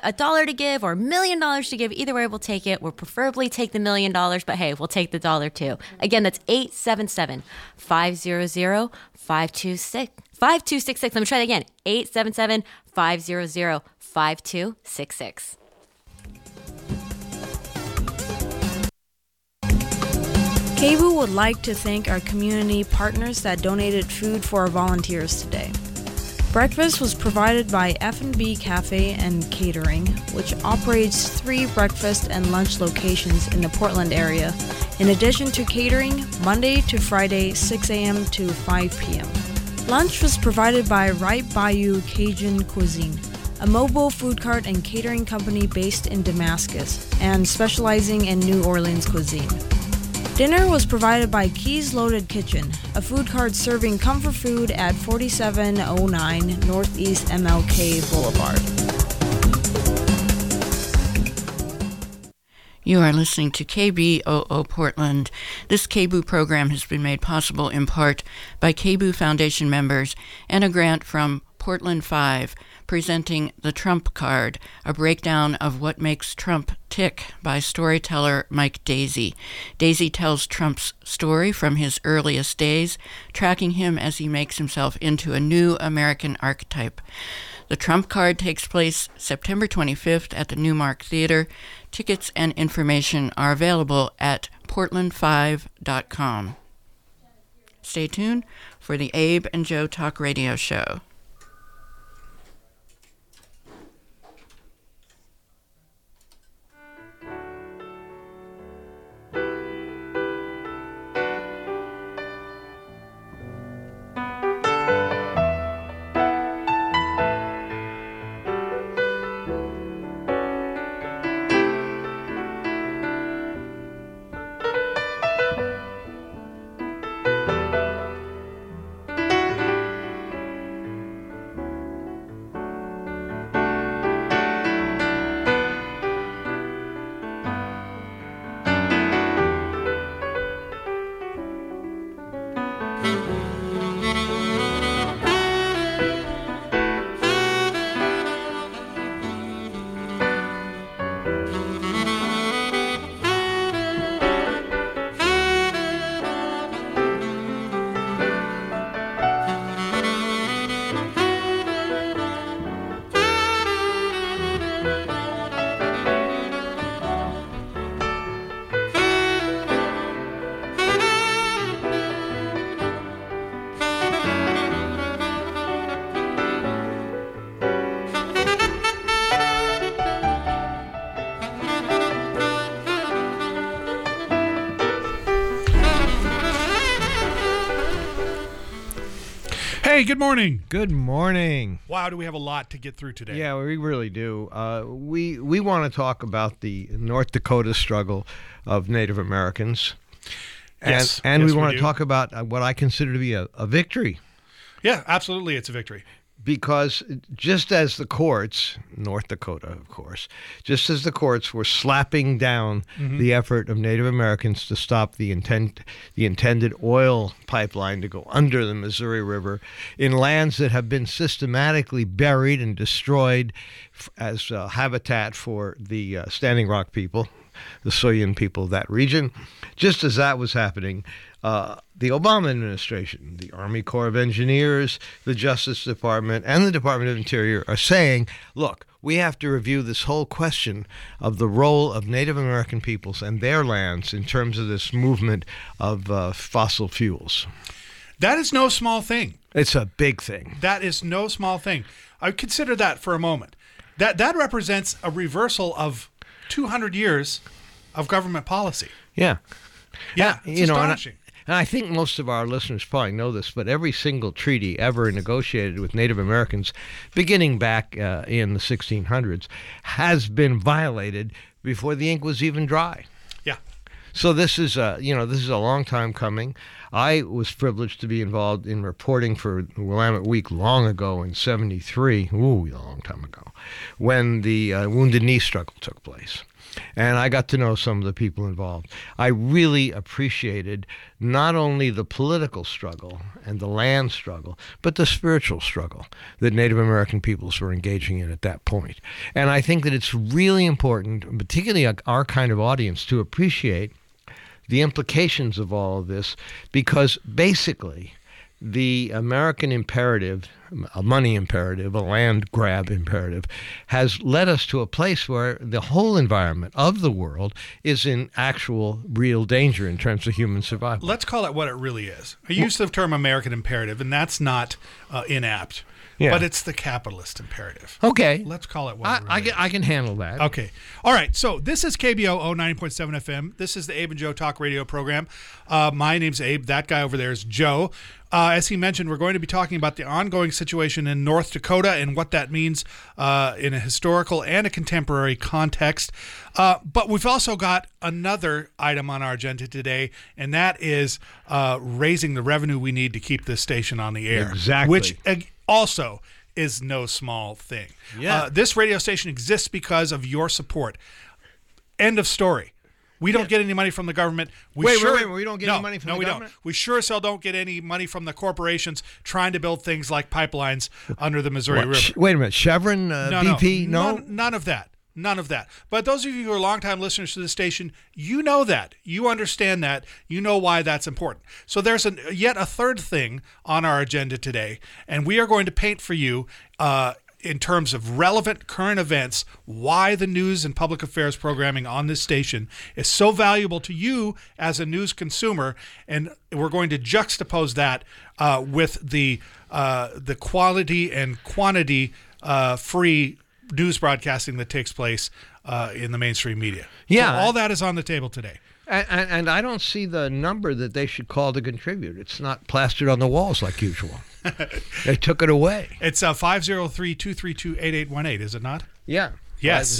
$1 to give or $1 million to give, either way, we'll take it. We'll preferably take the $1 million, but hey, we'll take the dollar too. Again, that's 877-500-5266. Let me try that again. 877-500-5266. KBOO would like to thank our community partners that donated food for our volunteers today. Breakfast was provided by F&B Cafe and Catering, which operates 3 breakfast and lunch locations in the Portland area, in addition to catering Monday to Friday, 6 a.m. to 5 p.m. Lunch was provided by Right Bayou Cajun Cuisine, a mobile food cart and catering company based in Damascus and specializing in New Orleans cuisine. Dinner was provided by Keys Loaded Kitchen, a food cart serving comfort food at 4709 Northeast MLK Boulevard. You are listening to KBOO Portland. This KBOO program has been made possible in part by KBOO Foundation members and a grant from Portland 5, presenting The Trump Card, a breakdown of what makes Trump tick by storyteller Mike Daisey. Daisey tells Trump's story from his earliest days, tracking him as he makes himself into a new American archetype. The Trump Card takes place September 25th at the Newmark Theater. Tickets and information are available at portland5.com. Stay tuned for the Abe and Joe Talk Radio Show. Hey, good morning. Good morning. Wow, do we have a lot to get through today? Yeah, we really do. We want to talk about the North Dakota struggle of Native Americans. Yes, and yes, we want do. to talk about what I consider to be a victory. Yeah, absolutely, it's a victory. Because just as the courts, North Dakota, of course, just as the courts were slapping down the effort of Native Americans to stop the intended oil pipeline to go under the Missouri River in lands that have been systematically buried and destroyed as habitat for the Standing Rock people, the Soyan people of that region, just as that was happening, the Obama administration, the Army Corps of Engineers, the Justice Department, and the Department of Interior are saying, look, we have to review this whole question of the role of Native American peoples and their lands in terms of this movement of fossil fuels. That is no small thing. It's a big thing. That is no small thing. I consider that for a moment. That represents a reversal of 200 years of government policy. Yeah. Yeah, it's astonishing. And I think most of our listeners probably know this, but every single treaty ever negotiated with Native Americans, beginning back in the 1600s, has been violated before the ink was even dry. Yeah. So this is a long time coming. I was privileged to be involved in reporting for Willamette Week long ago in '73, a long time ago, when the Wounded Knee struggle took place. And I got to know some of the people involved. I really appreciated not only the political struggle and the land struggle, but the spiritual struggle that Native American peoples were engaging in at that point. And I think that it's really important, particularly our kind of audience, to appreciate the implications of all of this, because basically the American imperative, a money imperative, a land grab imperative, has led us to a place where the whole environment of the world is in actual real danger in terms of human survival. Let's call it what it really is. I use the term American imperative, and that's not inapt. Yeah. But it's the capitalist imperative. Okay. Let's call it what it really is. I can handle that. Okay. All right. So this is KBOO 90.7 FM. This is the Abe and Joe Talk Radio program. My name's Abe. That guy over there is Joe. As he mentioned, we're going to be talking about the ongoing situation in North Dakota and what that means in a historical and a contemporary context. But we've also got another item on our agenda today, and that is raising the revenue we need to keep this station on the air. Exactly. Which also is no small thing. Yeah. This radio station exists because of your support. End of story. We don't get any money from the government. Wait, we don't get any money from the government? No, we don't. We sure as hell don't get any money from the corporations trying to build things like pipelines under the Missouri River. Wait a minute, Chevron, BP, no? None of that. None of that. But those of you who are longtime listeners to the station, you know that. You understand that. You know why that's important. So there's yet a third thing on our agenda today, and we are going to paint for you in terms of relevant current events, why the news and public affairs programming on this station is so valuable to you as a news consumer, and we're going to juxtapose that with the quality and quantity free news broadcasting that takes place in the mainstream media. Yeah. So all that is on the table today. And I don't see the number that they should call to contribute. It's not plastered on the walls like usual. They took it away. It's 503-232-8818, is it not? Yeah. Yes.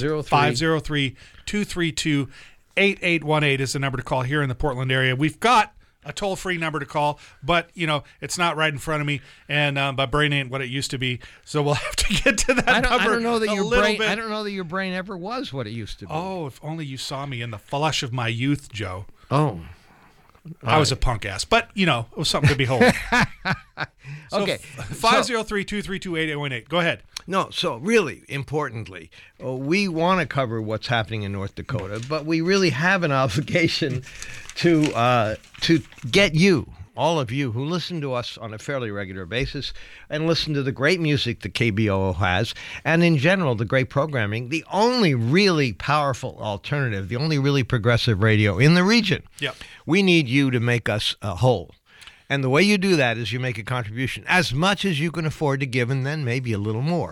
503-232-8818 is the number to call here in the Portland area. We've got a toll-free number to call, but it's not right in front of me, and my brain ain't what it used to be, so we'll have to get to that number. I don't know that I don't know that your brain ever was what it used to be. Oh, if only you saw me in the flush of my youth, Joe. Oh. I was a punk ass, but it was something to behold. So okay. 503-232-8818. Go ahead. No, so really importantly, we want to cover what's happening in North Dakota, but we really have an obligation to get you, all of you who listen to us on a fairly regular basis and listen to the great music that KBOO has, and in general, the great programming, the only really powerful alternative, the only really progressive radio in the region. Yep. We need you to make us whole. And the way you do that is you make a contribution as much as you can afford to give, and then maybe a little more.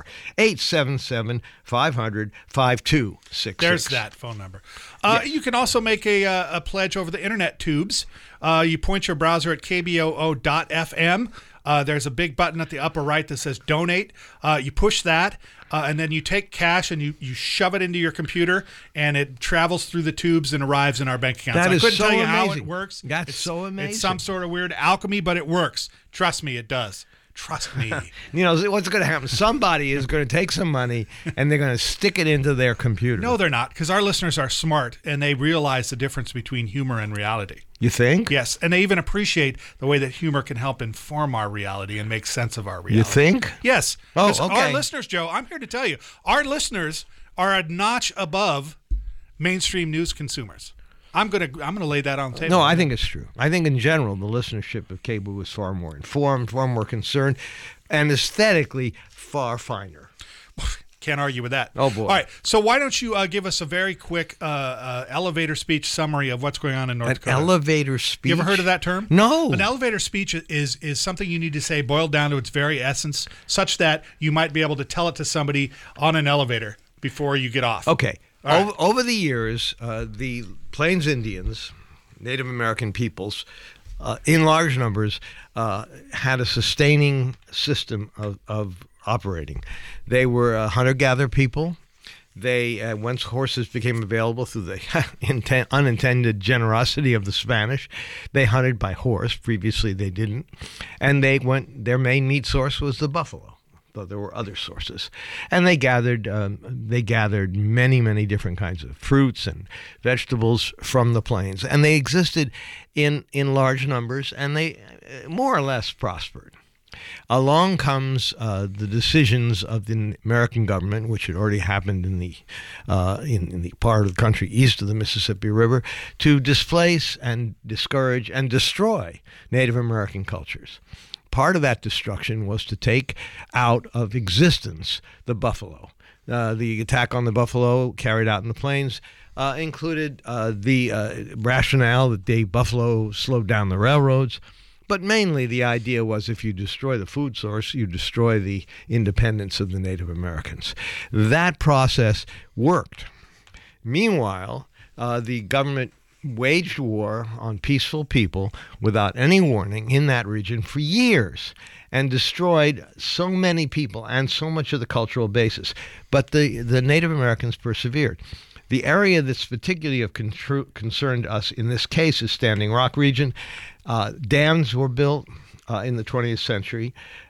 877-500-5266. There's that phone number. Yes. You can also make a pledge over the internet tubes. You point your browser at kboo.fm. There's a big button at the upper right that says donate. You push that, and then you take cash and you shove it into your computer, and it travels through the tubes and arrives in our bank accounts. That is I couldn't so tell you amazing. how it works. That's so amazing. It's some sort of weird alchemy, but it works. Trust me, it does. Trust me. What's going to happen? Somebody is going to take some money and they're going to stick it into their computer. No, they're not, because our listeners are smart and they realize the difference between humor and reality. You think? Yes, and they even appreciate the way that humor can help inform our reality and make sense of our reality. You think? Yes. Oh, Because okay. Our listeners, Joe, I'm here to tell you, our listeners are a notch above mainstream news consumers. I'm gonna lay that on the table. No, I think it's true. I think in general the listenership of KBOO is far more informed, far more concerned, and aesthetically far finer. Can't argue with that. Oh, boy. All right, so why don't you give us a very quick elevator speech summary of what's going on in North Dakota? Elevator speech? You ever heard of that term? No. An elevator speech is something you need to say boiled down to its very essence, such that you might be able to tell it to somebody on an elevator before you get off. Okay. All right. Over the years, the Plains Indians, Native American peoples, in large numbers, had a sustaining system of operating. They were a hunter-gatherer people. Once horses became available through the unintended generosity of the Spanish, they hunted by horse. Previously, they didn't. And their main meat source was the buffalo, though there were other sources. And they gathered many, many different kinds of fruits and vegetables from the plains. And they existed in large numbers, and they more or less prospered. Along comes the decisions of the American government, which had already happened in the part of the country east of the Mississippi River, to displace and discourage and destroy Native American cultures. Part of that destruction was to take out of existence the buffalo. The attack on the buffalo carried out in the plains included the rationale that the buffalo slowed down the railroads. But mainly the idea was if you destroy the food source, you destroy the independence of the Native Americans. That process worked. Meanwhile, the government waged war on peaceful people without any warning in that region for years and destroyed so many people and so much of the cultural basis. But the Native Americans persevered. The area that's particularly of concern to us in this case is Standing Rock region. Dams were built in the 20th century.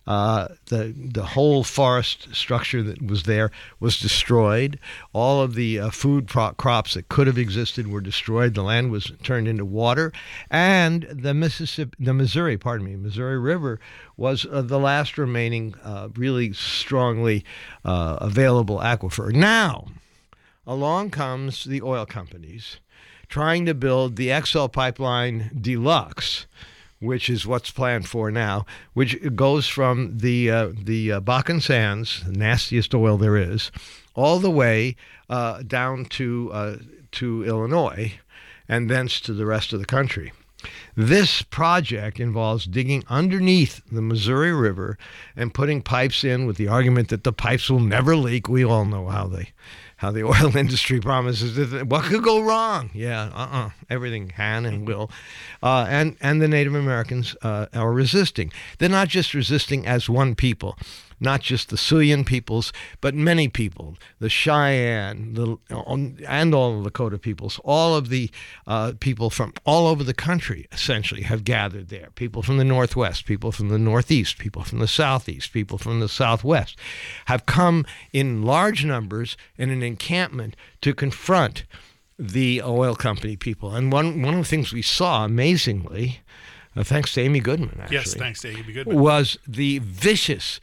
The whole forest structure that was there was destroyed. All of the food crops that could have existed were destroyed. The land was turned into water. And the Missouri River was the last remaining really strongly available aquifer. Now, along comes the oil companies trying to build the XL Pipeline Deluxe, which is what's planned for now, which goes from the Bakken Sands, the nastiest oil there is, all the way down to Illinois and thence to the rest of the country. This project involves digging underneath the Missouri River and putting pipes in with the argument that the pipes will never leak. We all know how the oil industry promises that what could go wrong? Yeah, everything can and will. And the Native Americans are resisting. They're not just resisting as one people, not just the Sioux peoples, but many people, the Cheyenne, and all of the Lakota peoples, all of the people from all over the country essentially have gathered there. People from the Northwest, people from the Northeast, people from the Southeast, people from the Southwest have come in large numbers in an encampment to confront the oil company people. And one of the things we saw, amazingly, thanks to Amy Goodman, actually. Yes, thanks to Amy Goodman. Was the vicious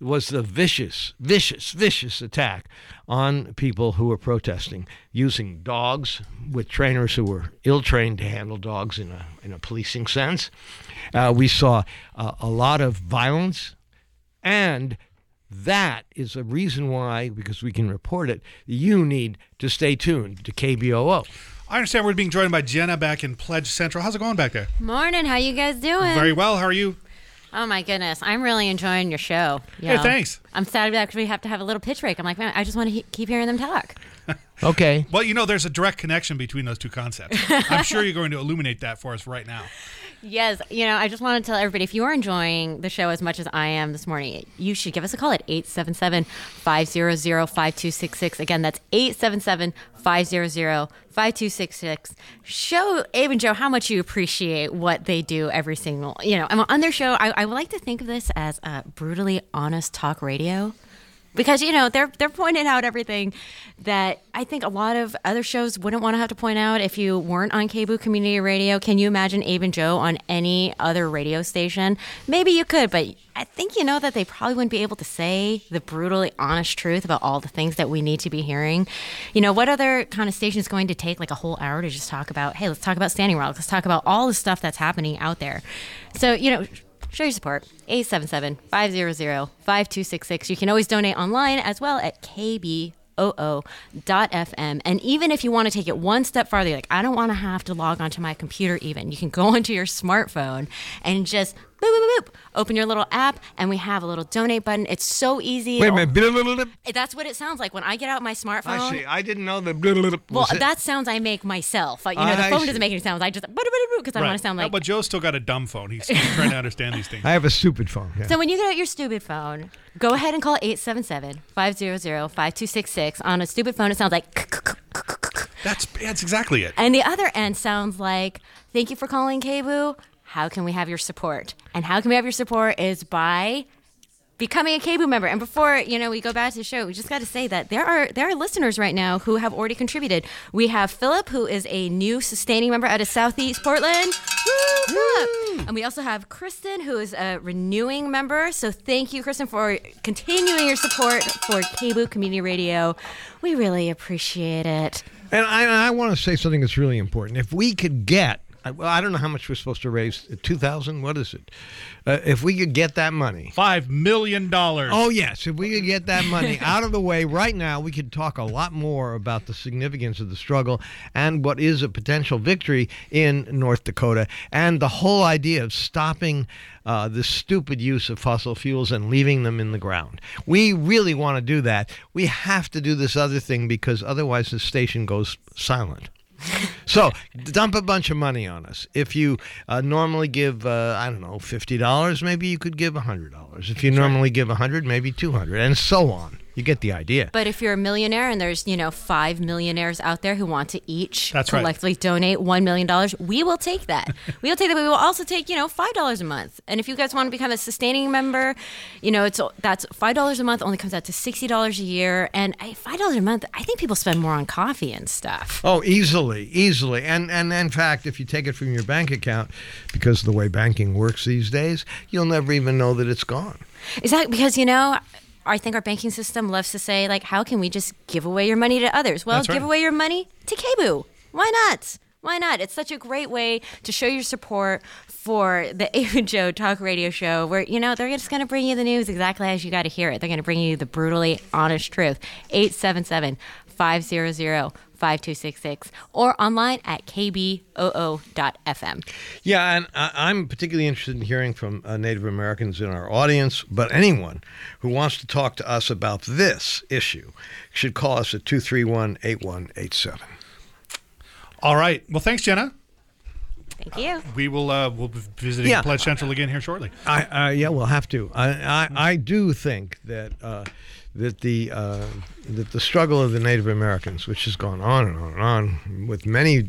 attack on people who were protesting, using dogs with trainers who were ill-trained to handle dogs in a policing sense. We saw a lot of violence, and that is a reason why, because we can report it, you need to stay tuned to KBOO. I understand we're being joined by Jenna back in Pledge Central. How's it going back there? Morning. How you guys doing? Very well. How are you? Oh, my goodness. I'm really enjoying your show. Hey, thanks. I'm sad that we have to have a little pitch break. I'm like, man, I just want to keep hearing them talk. Okay. Well, there's a direct connection between those two concepts. I'm sure you're going to illuminate that for us right now. Yes. I just want to tell everybody, if you are enjoying the show as much as I am this morning, you should give us a call at 877-500-5266. Again, that's 877-500-5266. Show Abe and Joe how much you appreciate what they do every single, on their show. I would like to think of this as a brutally honest talk radio. Because, they're pointing out everything that I think a lot of other shows wouldn't want to have to point out if you weren't on KBOO Community Radio. Can you imagine Abe and Joe on any other radio station? Maybe you could, but I think that they probably wouldn't be able to say the brutally honest truth about all the things that we need to be hearing. What other kind of station is going to take like a whole hour to just talk about, hey, let's talk about Standing Rock. Let's talk about all the stuff that's happening out there. So, show your support, 877-500-5266. You can always donate online as well at kboo.fm. And even if you want to take it one step farther, like I don't want to have to log onto my computer even, you can go onto your smartphone and just boop, boop, boop. Open your little app, and we have a little donate button. It's so easy. Wait a minute. That's what it sounds like when I get out my smartphone. I see. I didn't know the. Well, that's sounds I make myself. The I phone see. doesn't make any sounds. I just because I want to sound like. But Joe's still got a dumb phone. He's trying to understand these things. I have a stupid phone. Yeah. So when you get out your stupid phone, go ahead and call 877-500-5266. On a stupid phone, it sounds like. That's exactly it. And the other end sounds like, thank you for calling KBOO. How can we have your support? And how can we have your support is by becoming a KBOO member. And before, we go back to the show, we just got to say that there are listeners right now who have already contributed. We have Philip, who is a new sustaining member out of Southeast Portland. Woo, Philip. And we also have Kristen, who is a renewing member. So thank you, Kristen, for continuing your support for KBOO Community Radio. We really appreciate it. And I want to say something that's really important. If we could get, I don't know how much we're supposed to raise, $2,000? What is it? If we could get that money. $5 million. Oh, yes. If we could get that money out of the way right now, we could talk a lot more about the significance of the struggle and what is a potential victory in North Dakota and the whole idea of stopping this stupid use of fossil fuels and leaving them in the ground. We really want to do that. We have to do this other thing because otherwise the station goes silent. So dump a bunch of money on us. If you normally give, $50, maybe you could give $100. If you normally give $100, maybe $200, and so on. You get the idea. But if you're a millionaire and there's, 5 millionaires out there who want to each That's collectively donate $1 million, we will take that. We will take that. But we will also take, $5 a month. And if you guys want to become a sustaining member, that's $5 a month, only comes out to $60 a year. And $5 a month, I think people spend more on coffee and stuff. Oh, easily. And in fact, if you take it from your bank account, because of the way banking works these days, you'll never even know that it's gone. Is that because, I think our banking system loves to say, how can we just give away your money to others? Well, That's right. Give away your money to KBOO. Why not? Why not? It's such a great way to show your support for the Abe and Joe Talk Radio Show where, they're just going to bring you the news exactly as you got to hear it. They're going to bring you the brutally honest truth. 877-500-5266 or online at kboo.fm. Yeah, and I'm particularly interested in hearing from Native Americans in our audience, but anyone who wants to talk to us about this issue should call us at 231-8187. All right. Well, thanks, Jenna. Thank you. We will we'll be visiting Pledge Central again here shortly. Yeah, we'll have to. I do think that that the struggle of the Native Americans, which has gone on and on and on, with many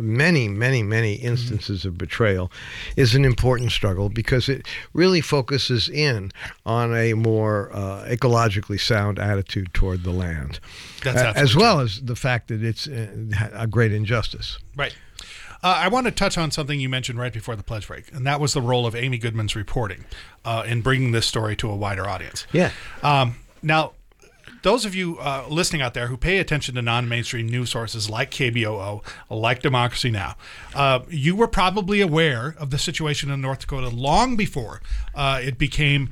instances of betrayal, is an important struggle because it really focuses in on a more ecologically sound attitude toward the land, as well as the fact that it's a great injustice. Right. I want to touch on something you mentioned right before the pledge break, and that was the role of Amy Goodman's reporting in bringing this story to a wider audience. Yeah. Now, those of you listening out there who pay attention to non-mainstream news sources like KBOO, like Democracy Now!, you were probably aware of the situation in North Dakota long before it became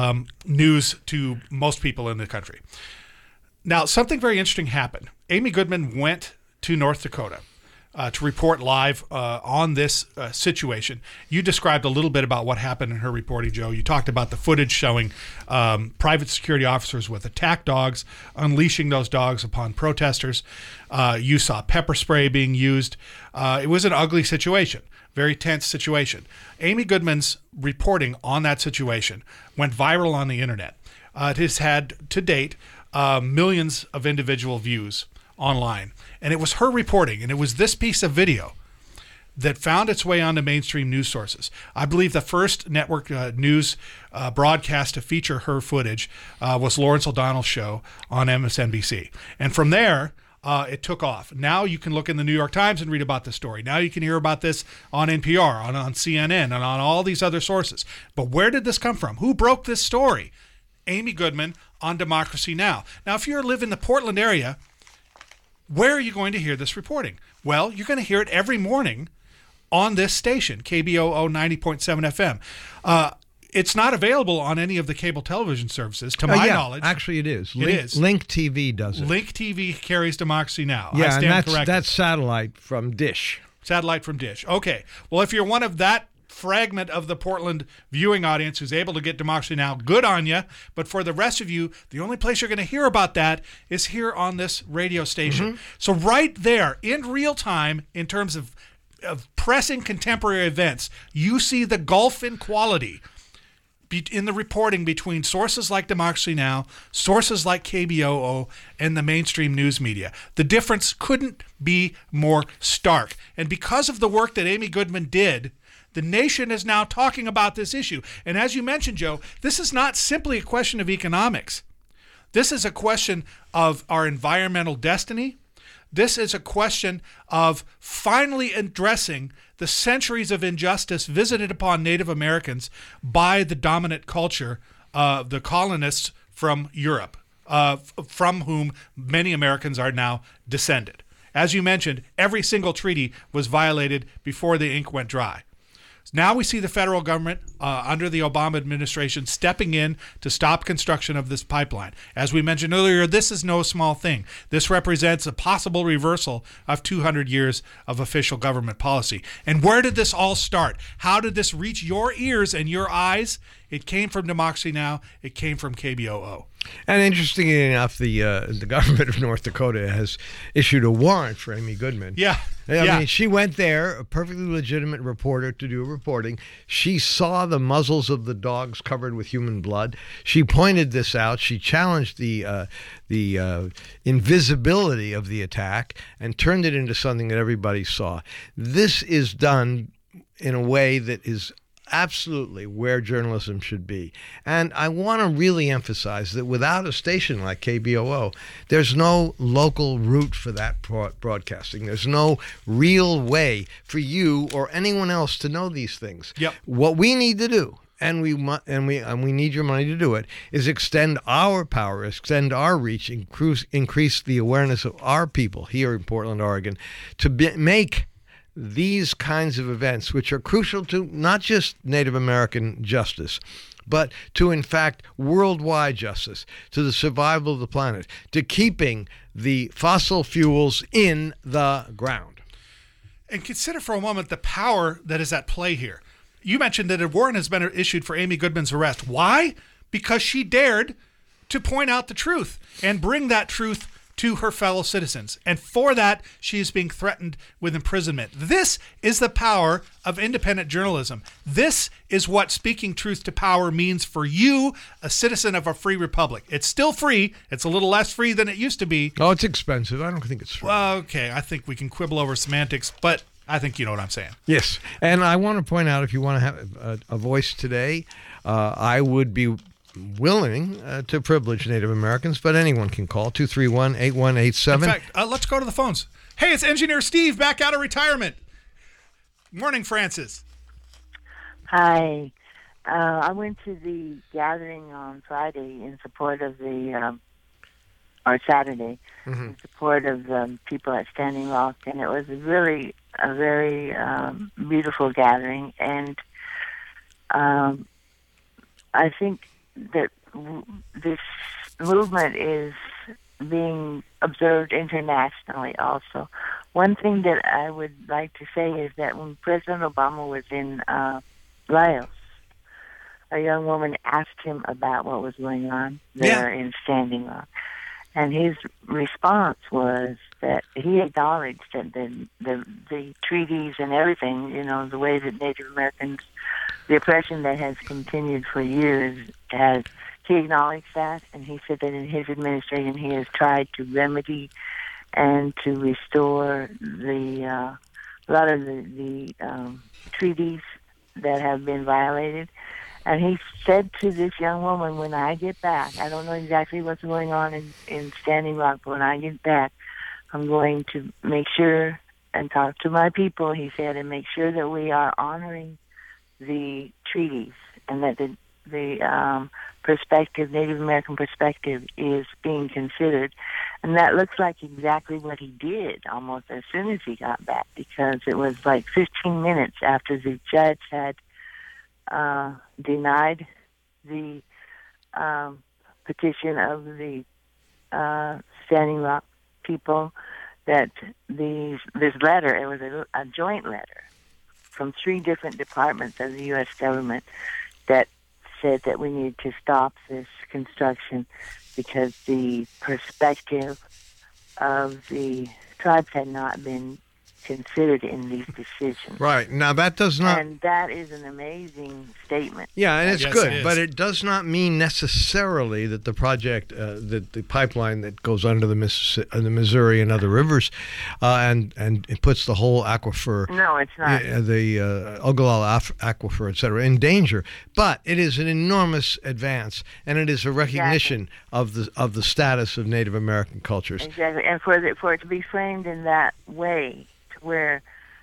news to most people in the country. Now, something very interesting happened. Amy Goodman went to North Dakota to report live on this situation. You described a little bit about what happened in her reporting, Joe. You talked about the footage showing private security officers with attack dogs, unleashing those dogs upon protesters. You saw pepper spray being used. It was an ugly situation, very tense situation. Amy Goodman's reporting on that situation went viral on the internet. It has had, to date, millions of individual views online. And it was her reporting, and it was this piece of video that found its way onto mainstream news sources. I believe the first network news broadcast to feature her footage was Lawrence O'Donnell's show on MSNBC. And from there, it took off. Now you can look in the New York Times and read about the story. Now you can hear about this on NPR, on CNN, and on all these other sources. But where did this come from? Who broke this story? Amy Goodman on Democracy Now! Now, if you live in the Portland area, where are you going to hear this reporting? Well, you're going to hear it every morning on this station, KBOO 90.7 FM. It's not available on any of the cable television services, to my knowledge. Actually, it is. It is. Link TV does it. Link TV carries Democracy Now! Yeah, I stand and corrected. that's satellite from Dish. Satellite from Dish. Okay. Well, if you're one of that fragment of the Portland viewing audience who's able to get Democracy Now!, good on you. But for the rest of you, the only place you're going to hear about that is here on this radio station. So right there, in real time, in terms of pressing contemporary events, you see the gulf in quality in the reporting between sources like Democracy Now!, sources like KBOO, and the mainstream news media. The difference couldn't be more stark. And because of the work that Amy Goodman did, the nation is now talking about this issue. And as you mentioned, Joe, this is not simply a question of economics. This is a question of our environmental destiny. This is a question of finally addressing the centuries of injustice visited upon Native Americans by the dominant culture, the colonists from Europe, from whom many Americans are now descended. As you mentioned, every single treaty was violated before the ink went dry. Now we see the federal government under the Obama administration stepping in to stop construction of this pipeline. As we mentioned earlier, this is no small thing. This represents a possible reversal of 200 years of official government policy. And where did this all start? How did this reach your ears and your eyes? It came from Democracy Now! It came from KBOO. And interestingly enough, the government of North Dakota has issued a warrant for Amy Goodman. Yeah. I mean, she went there, a perfectly legitimate reporter to do reporting. She saw the muzzles of the dogs covered with human blood. She pointed this out. She challenged the invisibility of the attack and turned it into something that everybody saw. This is done in a way that is absolutely where journalism should be. And I want to really emphasize that without a station like KBOO, there's no local route for that broadcasting. There's no real way for you or anyone else to know these things. Yep. What we need to do, and we need your money to do it, is extend our power, extend our reach, increase the awareness of our people here in Portland, Oregon, to make these kinds of events, which are crucial to not just Native American justice, but to, in fact, worldwide justice, to the survival of the planet, to keeping the fossil fuels in the ground. And consider for a moment the power that is at play here. You mentioned that a warrant has been issued for Amy Goodman's arrest. Why? Because she dared to point out the truth and bring that truth to her fellow citizens. And for that, she is being threatened with imprisonment. This is the power of independent journalism. This is what speaking truth to power means for you, a citizen of a free republic. It's still free. It's a little less free than it used to be. Oh, it's expensive. I don't think it's free. Well, okay, I think we can quibble over semantics, but I think you know what I'm saying. Yes. And I want to point out, if you want to have a voice today, I would be willing to privilege Native Americans, but anyone can call 231-8187. In fact, let's go to the phones. Hey, it's Engineer Steve back out of retirement. Morning, Francis. Hi. I went to the gathering on Friday in support of or Saturday, in support of the people at Standing Rock, and it was really a very beautiful gathering. And I think that this movement is being observed internationally also. One thing that I would like to say is that when President Obama was in Laos, a young woman asked him about what was going on there in Standing Rock. And his response was that he acknowledged that the treaties and everything, you know, the way that Native Americans, the oppression that has continued for years, he acknowledged that, and he said that in his administration he has tried to remedy and to restore a lot of the treaties that have been violated. And he said to this young woman, when I get back, I don't know exactly what's going on in Standing Rock, but when I get back, I'm going to make sure and talk to my people, he said, and make sure that we are honoring the treaties and that the perspective, Native American perspective, is being considered. And that looks like exactly what he did almost as soon as he got back, because it was like 15 minutes after the judge had denied the petition of the Standing Rock people that this letter, it was a joint letter from 3 different departments of the U.S. government that said that we need to stop this construction because the perspective of the tribes had not been considered in these decisions. Right. Now, that does not... And that is an amazing statement. Yeah, and it's Yes, good, it is. but it does not mean necessarily that the project, the pipeline that goes under the Missouri and other rivers, and it puts the whole aquifer, No, it's not. the Ogallala aquifer, etc., in danger. But it is an enormous advance, and it is a recognition of the status of Native American cultures. Exactly. And for it to be framed in that way, where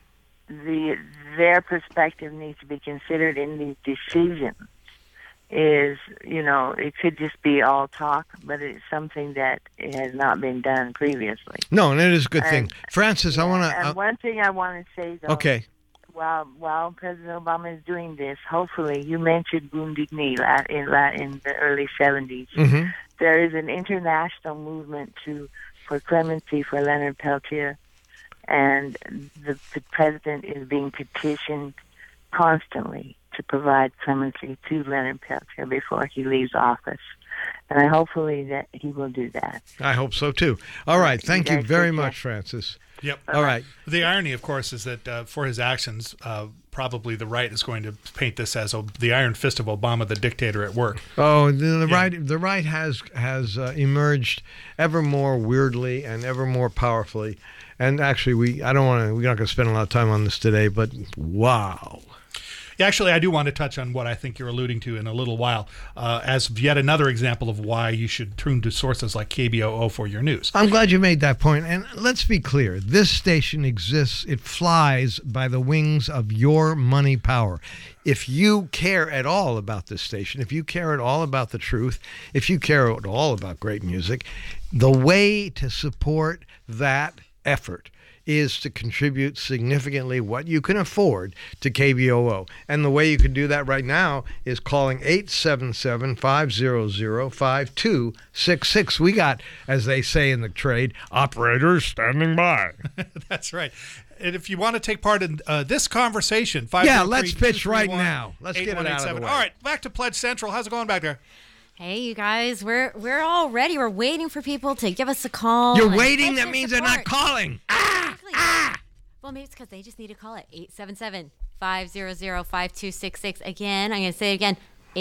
their perspective needs to be considered in these decisions, is, it could just be all talk, but it's something that it has not been done previously. No, and it is a good thing. Francis, I want And to... one thing I want to say, though, Okay. while President Obama is doing this, hopefully, you mentioned Wounded Knee in the early 70s. Mm-hmm. There is an international movement for clemency for Leonard Peltier, and the president is being petitioned constantly to provide clemency to Leonard Peltier before he leaves office. And hopefully that he will do that. I hope so, too. All right. Thank you guys very take much, care. Francis. Yep. All right. The irony, of course, is that for his actions, probably the right is going to paint this as the iron fist of Obama, the dictator at work. Oh, the right has emerged ever more weirdly and ever more powerfully. And actually, we're not going to spend a lot of time on this today, but wow. Yeah, actually, I do want to touch on what I think you're alluding to in a little while, as yet another example of why you should turn to sources like KBOO for your news. I'm glad you made that point. And let's be clear. This station exists. It flies by the wings of your money power. If you care at all about this station, if you care at all about the truth, if you care at all about great music, the way to support that effort is to contribute significantly what you can afford to KBOO. And the way you can do that right now is calling 877-500-5266. We got, as they say in the trade, operators standing by. That's right. And if you want to take part in this conversation, Yeah, let's pitch right now. Let's get it out of the way. All right, back to Pledge Central. How's it going back there? Hey, you guys, we're all ready. We're waiting for people to give us a call. You're and waiting? pledge That their means they're not support. calling. Exactly. Well, maybe it's because they just need to call it 877-500-5266. Again, I'm going to say it again,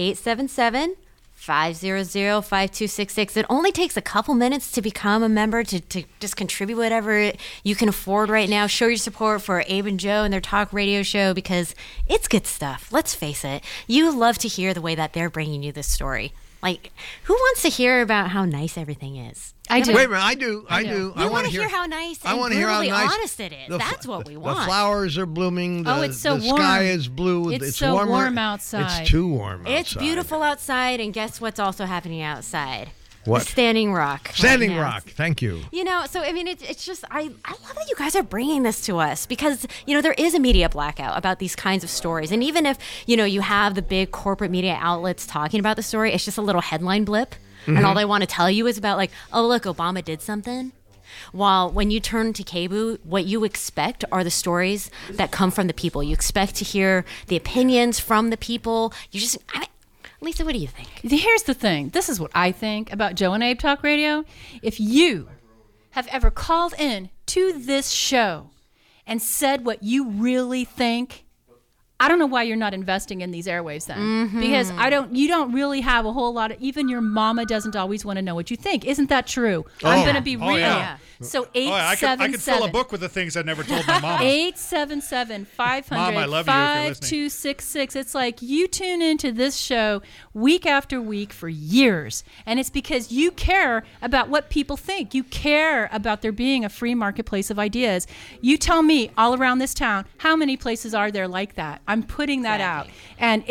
877-500-5266. It only takes a couple minutes to become a member, to just contribute whatever you can afford right now. Show your support for Abe and Joe and their talk radio show, because it's good stuff. Let's face it. You love to hear the way that they're bringing you this story. Like, who wants to hear about how nice everything is? I do. Wait a minute, I do. You want to hear how nice I and want to hear how brutally nice honest it is. the That's what we want. The flowers are blooming. Oh, it's so the warm. sky is blue. It's so warmer. warm outside. It's too warm outside. It's beautiful outside, and guess what's also happening outside? What? The Standing Rock. Standing right now. Rock. Thank you. So, I mean, it's just, I love that you guys are bringing this to us, because, there is a media blackout about these kinds of stories. And even if, you have the big corporate media outlets talking about the story, it's just a little headline blip. Mm-hmm. And all they want to tell you is about, like, oh, look, Obama did something. While when you turn to KBOO, what you expect are the stories that come from the people. You expect to hear the opinions from the people. Lisa, what do you think? Here's the thing. This is what I think about Joe and Abe Talk Radio. If you have ever called in to this show and said what you really think, I don't know why you're not investing in these airwaves then. Because you don't really have a whole lot of, even your mama doesn't always want to know what you think. Isn't that true? I'm going to be real. yeah. So I could fill a book with the things I never told my mom. 877-500-5266. Mom, I love you if you're listening. It's like you tune into this show week after week for years. And it's because you care about what people think. You care about there being a free marketplace of ideas. You tell me all around this town, how many places are there like that? I'm putting that out. And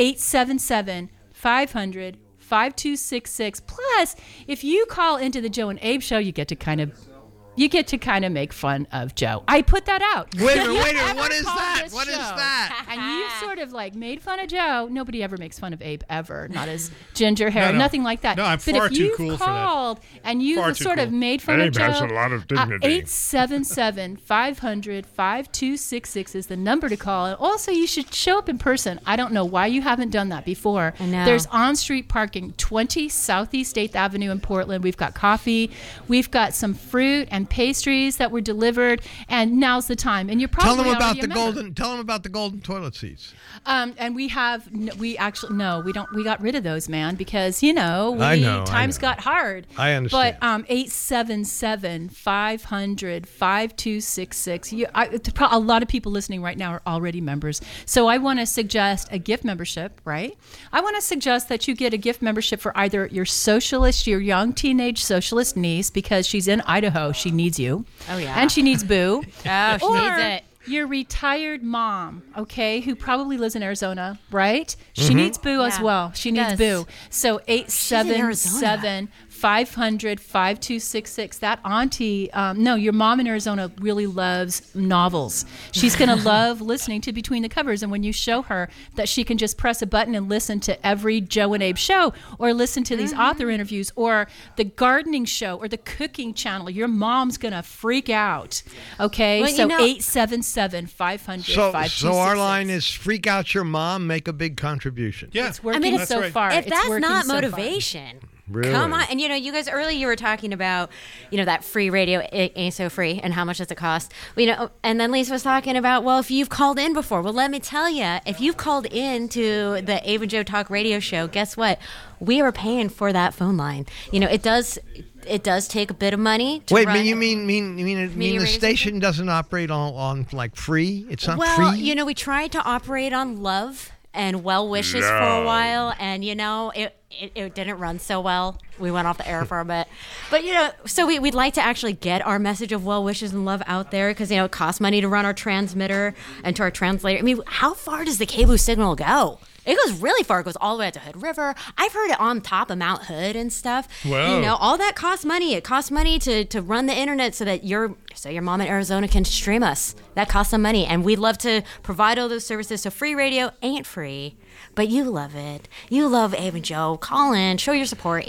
877-500-5266. Plus, if you call into the Joe and Abe show, you get to kind of you get to kind of make fun of Joe. I put that out. Wait a minute, If you ever what is call that? this What is show that? And you sort of like made fun of Joe. Nobody ever makes fun of Abe ever. Not his ginger hair, No. nothing like that. No, I'm but far if too you've cool for that. called and you Far too sort of cool. made fun of Joe, has a lot of dignity. 877-500-5266 is the number to call. And also, you should show up in person. I don't know why you haven't done that before. I know. There's on-street parking, 20 Southeast 8th Avenue in Portland. We've got coffee. We've got some fruit and pastries that were delivered. And now's the time. And you're probably Tell them about already a the member. golden. Tell them about the golden toilet seats. And we have, we don't. We got rid of those, man, because times got hard. I understand. But 877-500-5266. A lot of people listening right now are already members. So I want to suggest a gift membership, right? I want to suggest that you get a gift membership for either your young teenage socialist niece, because she's in Idaho. She needs you. Oh, yeah. And she needs Boo. Oh, she Or needs it. your retared mom, okay, who probably lives in Arizona, right? She needs Boo as Yeah, well. She she needs does. Boo. So She's in Arizona. 877-500-5266. That auntie, your mom in Arizona really loves novels. She's going to love listening to Between the Covers. And when you show her that she can just press a button and listen to every Joe and Abe show, or listen to these author interviews, or the gardening show, or the cooking channel, your mom's going to freak out. Okay? Well, So you know- 877-500-5266. So our line is freak out your mom, make a big contribution. Yeah, It's working that's so right. far. If It's that's working not so far. motivation, Really? come on. And you guys earlier you were talking about, that free radio ain't so free and how much does it cost? And then Lisa was talking about, well, if you've called in before, well, let me tell you, if you've called in to the Abe and Joe Talk radio show, guess what? We are paying for that phone line. It does take a bit of money to Wait, run. you mean the radio station doesn't operate on like free? It's not Well, free. we tried to operate on love and well wishes for a while, and it didn't run so well. We went off the air for a bit, but so we'd like to actually get our message of well wishes and love out there, because it costs money to run our transmitter and to our translator. I mean, how far does the KBOO signal go? It goes really far. It goes all the way out to Hood River. I've heard it on top of Mount Hood and stuff. Wow. All that costs money. It costs money to run the internet so that your mom in Arizona can stream us. That costs some money, and we'd love to provide all those services. So free radio ain't free, but you love it. You love Abe and Joe. Call in, show your support.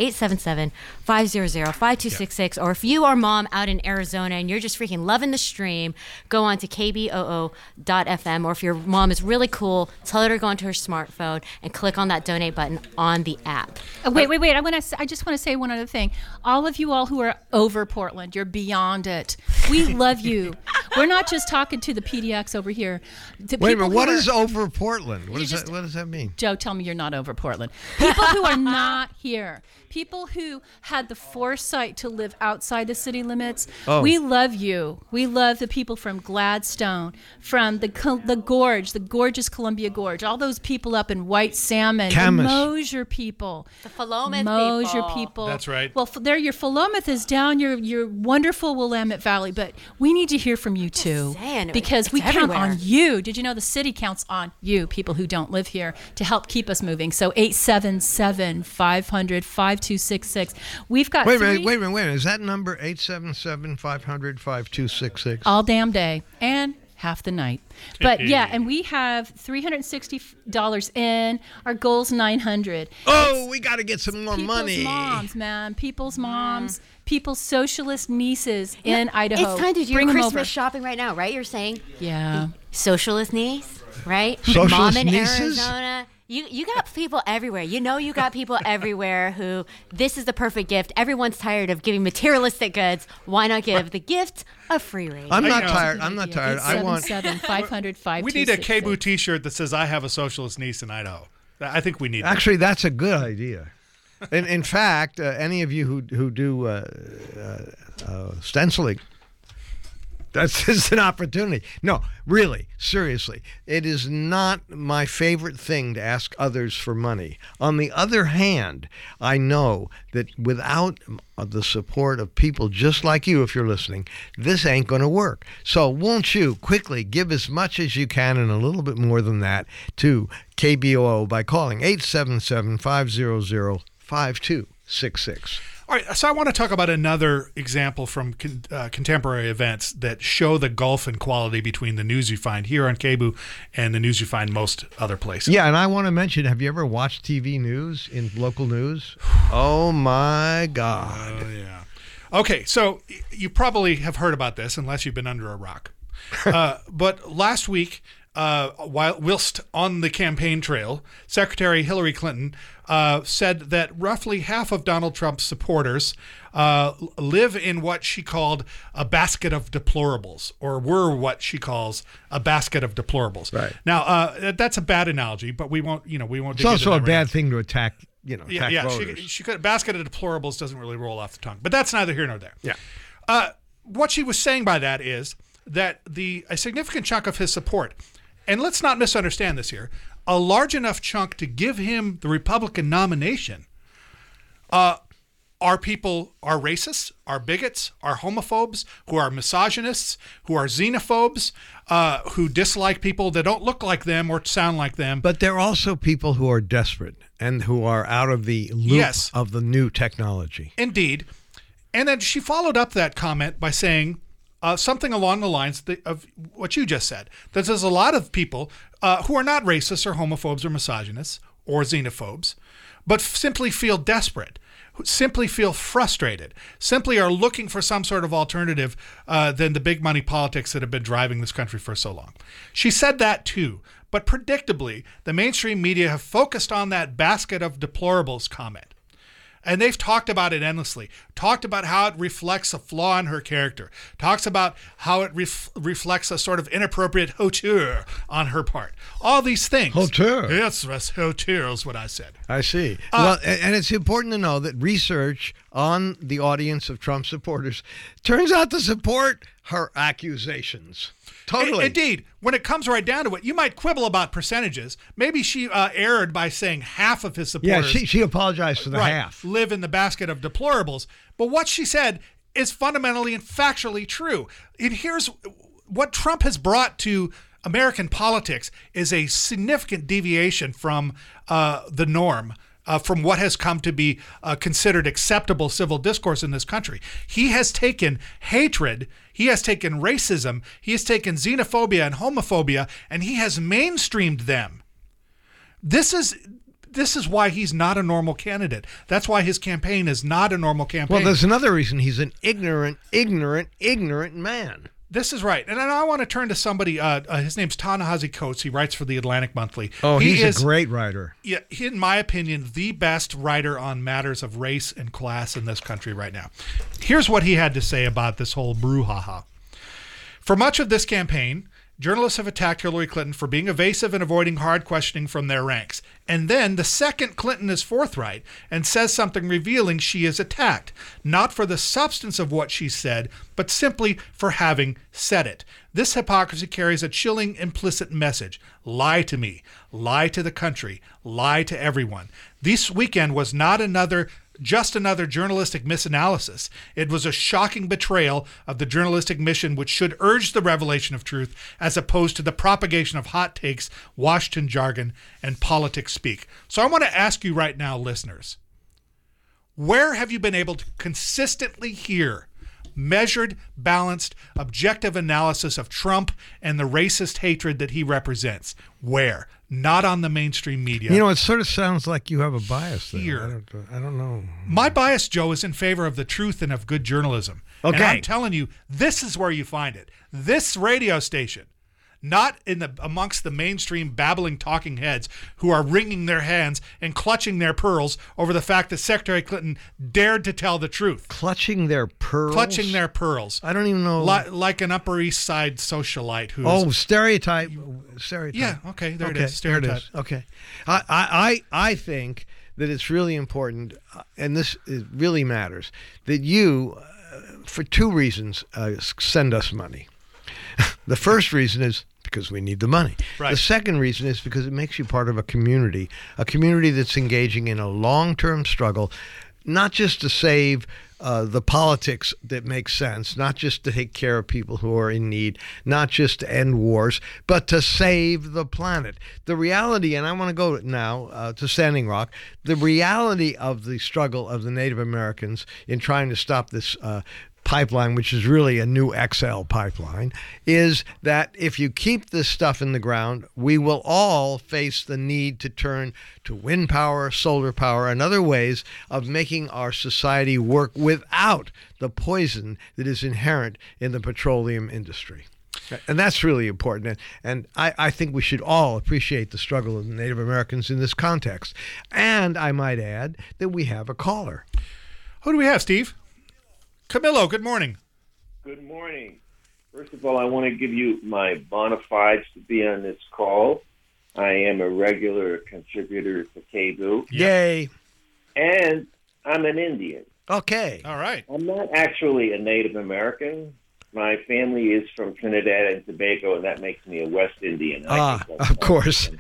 877-500-5266. Or if you are mom out in Arizona and you're just freaking loving the stream, go on to kboo.fm. Or if your mom is really cool, tell her to go onto her smartphone and click on that donate button on the app. Wait. I just want to say one other thing. All of you all who are over Portland, you're beyond it. We love you. We're not just talking to the PDX over here. Wait a minute, what is over Portland? What does that mean? Joe, tell me you're not over Portland. People who are not here. People who had the foresight to live outside the city limits. Oh. We love you. We love the people from Gladstone, from the Gorge, the gorgeous Columbia Gorge, all those people up in White Salmon, Camas. the Mosier people. The Philomath Mosier people. people. That's right. Well, your Philomath is down your wonderful Willamette Valley, but we need to hear from you too, saying, because it's we count everywhere. on you. Did you know the city counts on you, people who don't live here, to help keep us moving? So 877-500-5266. We've got Wait a minute. Is that number 877-500-5266? all damn day and half the night. But yeah, and we have $360 in. Our goal's $900. Oh, we got to get some more People's money. moms, man. People's moms. People's socialist nieces in Idaho. It's time to do Bring 'em Christmas over. shopping right now, right? You're saying Yeah. socialist niece, right? Socialist Mom in nieces? Arizona. You got people everywhere. You got people everywhere who this is the perfect gift. Everyone's tired of giving materialistic goods. Why not give the gift of free radio? I'm not know. tired. I want. 877-500-5266. We need a KBOO T-shirt that says "I have a socialist niece in Idaho." I think we need that. Actually, that's a good idea. In fact, any of you who do stenciling, that's just an opportunity. No, really, seriously, it is not my favorite thing to ask others for money. On the other hand, I know that without the support of people just like you, if you're listening, this ain't going to work. So won't you quickly give as much as you can and a little bit more than that to KBOO by calling 877-500-5266. All right, so I want to talk about another example from contemporary events that show the gulf in quality between the news you find here on KBOO and the news you find most other places. Yeah, and I want to mention, have you ever watched TV news in local news? Oh, my God. Yeah. Okay, so you probably have heard about this unless you've been under a rock. But last week, whilst on the campaign trail, Secretary Hillary Clinton said that roughly half of Donald Trump's supporters live in what she called a basket of deplorables, or were what she calls a basket of deplorables. Right. Now, that's a bad analogy, but we won't. It's also a bad thing to attack. Attack voters. She could. Basket of deplorables doesn't really roll off the tongue, but that's neither here nor there. Yeah. What she was saying by that is that a significant chunk of his support, and let's not misunderstand this here, a large enough chunk to give him the Republican nomination, are racists, are bigots, are homophobes, who are misogynists, who are xenophobes, who dislike people that don't look like them or sound like them. But they're also people who are desperate and who are out of the loop of the new technology. Indeed. And then she followed up that comment by saying something along the lines of what you just said, that there's a lot of people who are not racists or homophobes or misogynists or xenophobes, but simply feel desperate, simply feel frustrated, simply are looking for some sort of alternative than the big money politics that have been driving this country for so long. She said that too, but predictably, the mainstream media have focused on that basket of deplorables comment. And they've talked about it endlessly, talked about how it reflects a flaw in her character, talks about how it reflects a sort of inappropriate hauteur on her part. All these things. Hauteur? Yes, hauteur is what I said. I see. Well, and it's important to know that research on the audience of Trump supporters turns out to support her accusations. Totally. Indeed. When it comes right down to it, you might quibble about percentages. Maybe she erred by saying half of his supporters. Yeah, she apologized for the half. Live in the basket of deplorables. But what she said is fundamentally and factually true. And here's what Trump has brought to American politics is a significant deviation from the norm. From what has come to be considered acceptable civil discourse in this country. He has taken hatred, he has taken racism, he has taken xenophobia and homophobia, and he has mainstreamed them. This is why he's not a normal candidate. That's why his campaign is not a normal campaign. Well, there's another reason. He's an ignorant man. This is right. And I want to turn to somebody, his name's Ta-Nehisi Coates. He writes for the Atlantic Monthly. Oh, he's a great writer. Yeah, in my opinion, the best writer on matters of race and class in this country right now. Here's what he had to say about this whole brouhaha. For much of this campaign, journalists have attacked Hillary Clinton for being evasive and avoiding hard questioning from their ranks. And then the second Clinton is forthright and says something revealing, she is attacked, not for the substance of what she said, but simply for having said it. This hypocrisy carries a chilling implicit message. Lie to me, lie to the country, lie to everyone. This weekend was not just another journalistic misanalysis. It was a shocking betrayal of the journalistic mission which should urge the revelation of truth as opposed to the propagation of hot takes, Washington jargon, and politics speak. So I want to ask you right now, listeners, where have you been able to consistently hear measured, balanced, objective analysis of Trump and the racist hatred that he represents? Where? Not on the mainstream media. You know, it sort of sounds like you have a bias there. Here. I don't know. My bias, Joe, is in favor of the truth and of good journalism. Okay. And I'm telling you, this is where you find it. This radio station, not amongst the mainstream babbling talking heads who are wringing their hands and clutching their pearls over the fact that Secretary Clinton dared to tell the truth. Clutching their pearls? Clutching their pearls. I don't even know. Like an Upper East Side socialite who's... Oh, stereotype. Yeah, okay, there it is. Stereotype. There it is. Okay. I think that it's really important, and this really matters, that you, for two reasons, send us money. The first reason is because we need the money. Right. The second reason is because it makes you part of a community that's engaging in a long-term struggle, not just to save the politics that make sense, not just to take care of people who are in need, not just to end wars, but to save the planet. The reality, and I want to go now to Standing Rock, the reality of the struggle of the Native Americans in trying to stop this pipeline, which is really a new XL pipeline, is that if you keep this stuff in the ground, we will all face the need to turn to wind power, solar power, and other ways of making our society work without the poison that is inherent in the petroleum industry. And that's really important. And I think we should all appreciate the struggle of the Native Americans in this context. And I might add that we have a caller. Who do we have, Steve? Camillo, good morning. Good morning. First of all, I want to give you my bona fides to be on this call. I am a regular contributor to KBOO. Yay. And I'm an Indian. Okay. All right. I'm not actually a Native American. My family is from Trinidad and Tobago, and that makes me a West Indian. Of course.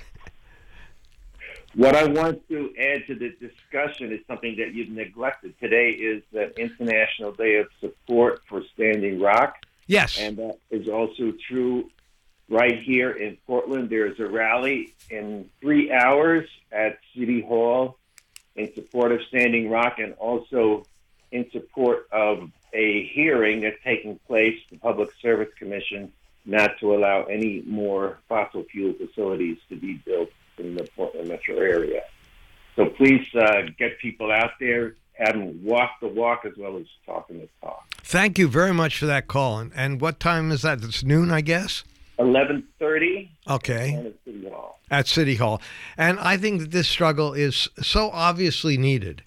What I want to add to the discussion is something that you've neglected. Today is the International Day of Support for Standing Rock. Yes. And that is also true right here in Portland. There's a rally in 3 hours at City Hall in support of Standing Rock and also in support of a hearing that's taking place, the Public Service Commission, not to allow any more fossil fuel facilities to be built in the Portland metro area. So please get people out there, have them walk the walk as well as talking the talk. Thank you very much for that call. And what time is that? It's noon, I guess? 11:30. Okay. At City Hall. At City Hall. And I think that this struggle is so obviously needed.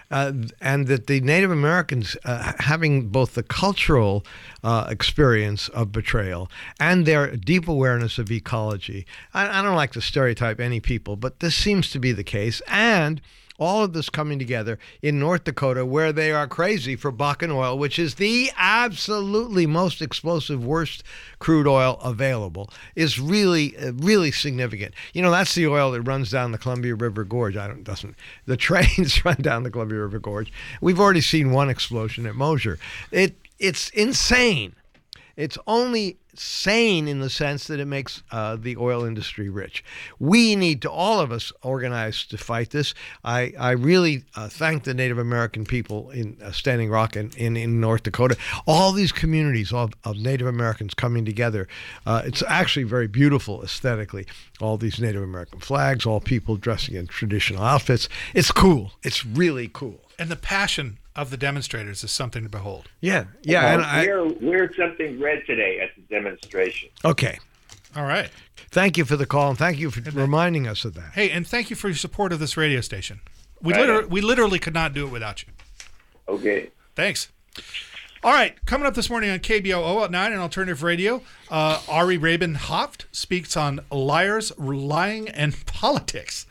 And that the Native Americans, having both the cultural experience of betrayal and their deep awareness of ecology, I don't like to stereotype any people, but this seems to be the case, and all of this coming together in North Dakota, where they are crazy for Bakken oil, which is the absolutely most explosive, worst crude oil available, is really, really significant. You know, that's the oil that runs down the Columbia River Gorge. The trains run down the Columbia River Gorge. We've already seen one explosion at Mosier. It's insane. It's only sane in the sense that it makes the oil industry rich. We need to, all of us, organize to fight this. I really thank the Native American people in Standing Rock and in North Dakota. All these communities of Native Americans coming together. It's actually very beautiful aesthetically. All these Native American flags, all people dressing in traditional outfits. It's cool. It's really cool. And the passion of the demonstrators is something to behold. Yeah. And wear something red today at the demonstration. Okay. All right. Thank you for the call, and thank you for reminding us of that. Hey, and thank you for your support of this radio station. We literally could not do it without you. Okay. Thanks. All right, coming up this morning on KBOO at 9 and Alternative Radio, Ari Rabin Hoft speaks on liars, lying, and politics.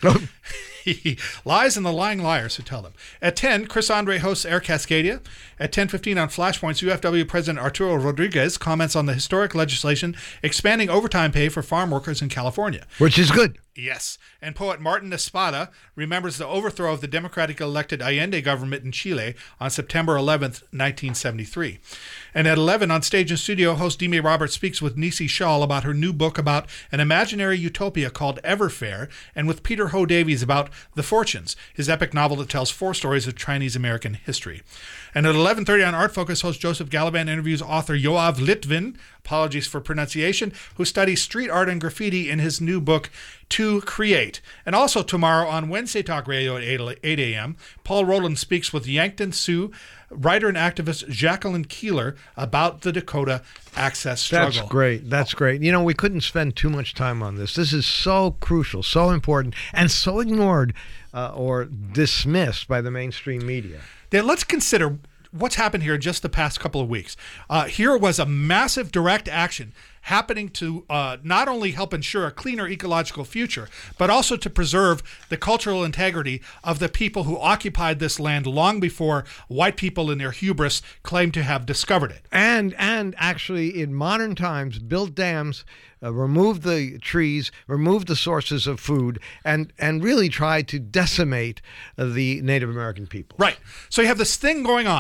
Lies and the lying liars who tell them. At 10, Chris Andre hosts Air Cascadia. At 10:15 on Flashpoints, UFW President Arturo Rodriguez comments on the historic legislation expanding overtime pay for farm workers in California. Which is good. Yes. And poet Martin Espada remembers the overthrow of the democratically elected Allende government in Chile on September 11th, 1973. And at 11 on Stage and Studio, host Demi Roberts speaks with Nisi Shawl about her new book about an imaginary utopia called Everfair, and with Peter Ho Davies about The Fortunes, his epic novel that tells 4 stories of Chinese-American history. And at 11:30 on Art Focus, host Joseph Galavan interviews author Yoav Litvin, apologies for pronunciation, who studies street art and graffiti in his new book, To Create. And also tomorrow on Wednesday Talk Radio at 8 a.m., Paul Rowland speaks with Yankton Sioux, writer and activist Jacqueline Keeler about the Dakota access struggle. That's great. That's great. You know, we couldn't spend too much time on this. This is so crucial, so important, and so ignored or dismissed by the mainstream media. Then let's consider what's happened here in just the past couple of weeks. Here was a massive direct action happening to not only help ensure a cleaner ecological future, but also to preserve the cultural integrity of the people who occupied this land long before white people in their hubris claimed to have discovered it. And actually, in modern times, built dams, removed the trees, removed the sources of food, and really tried to decimate the Native American people. Right. So you have this thing going on.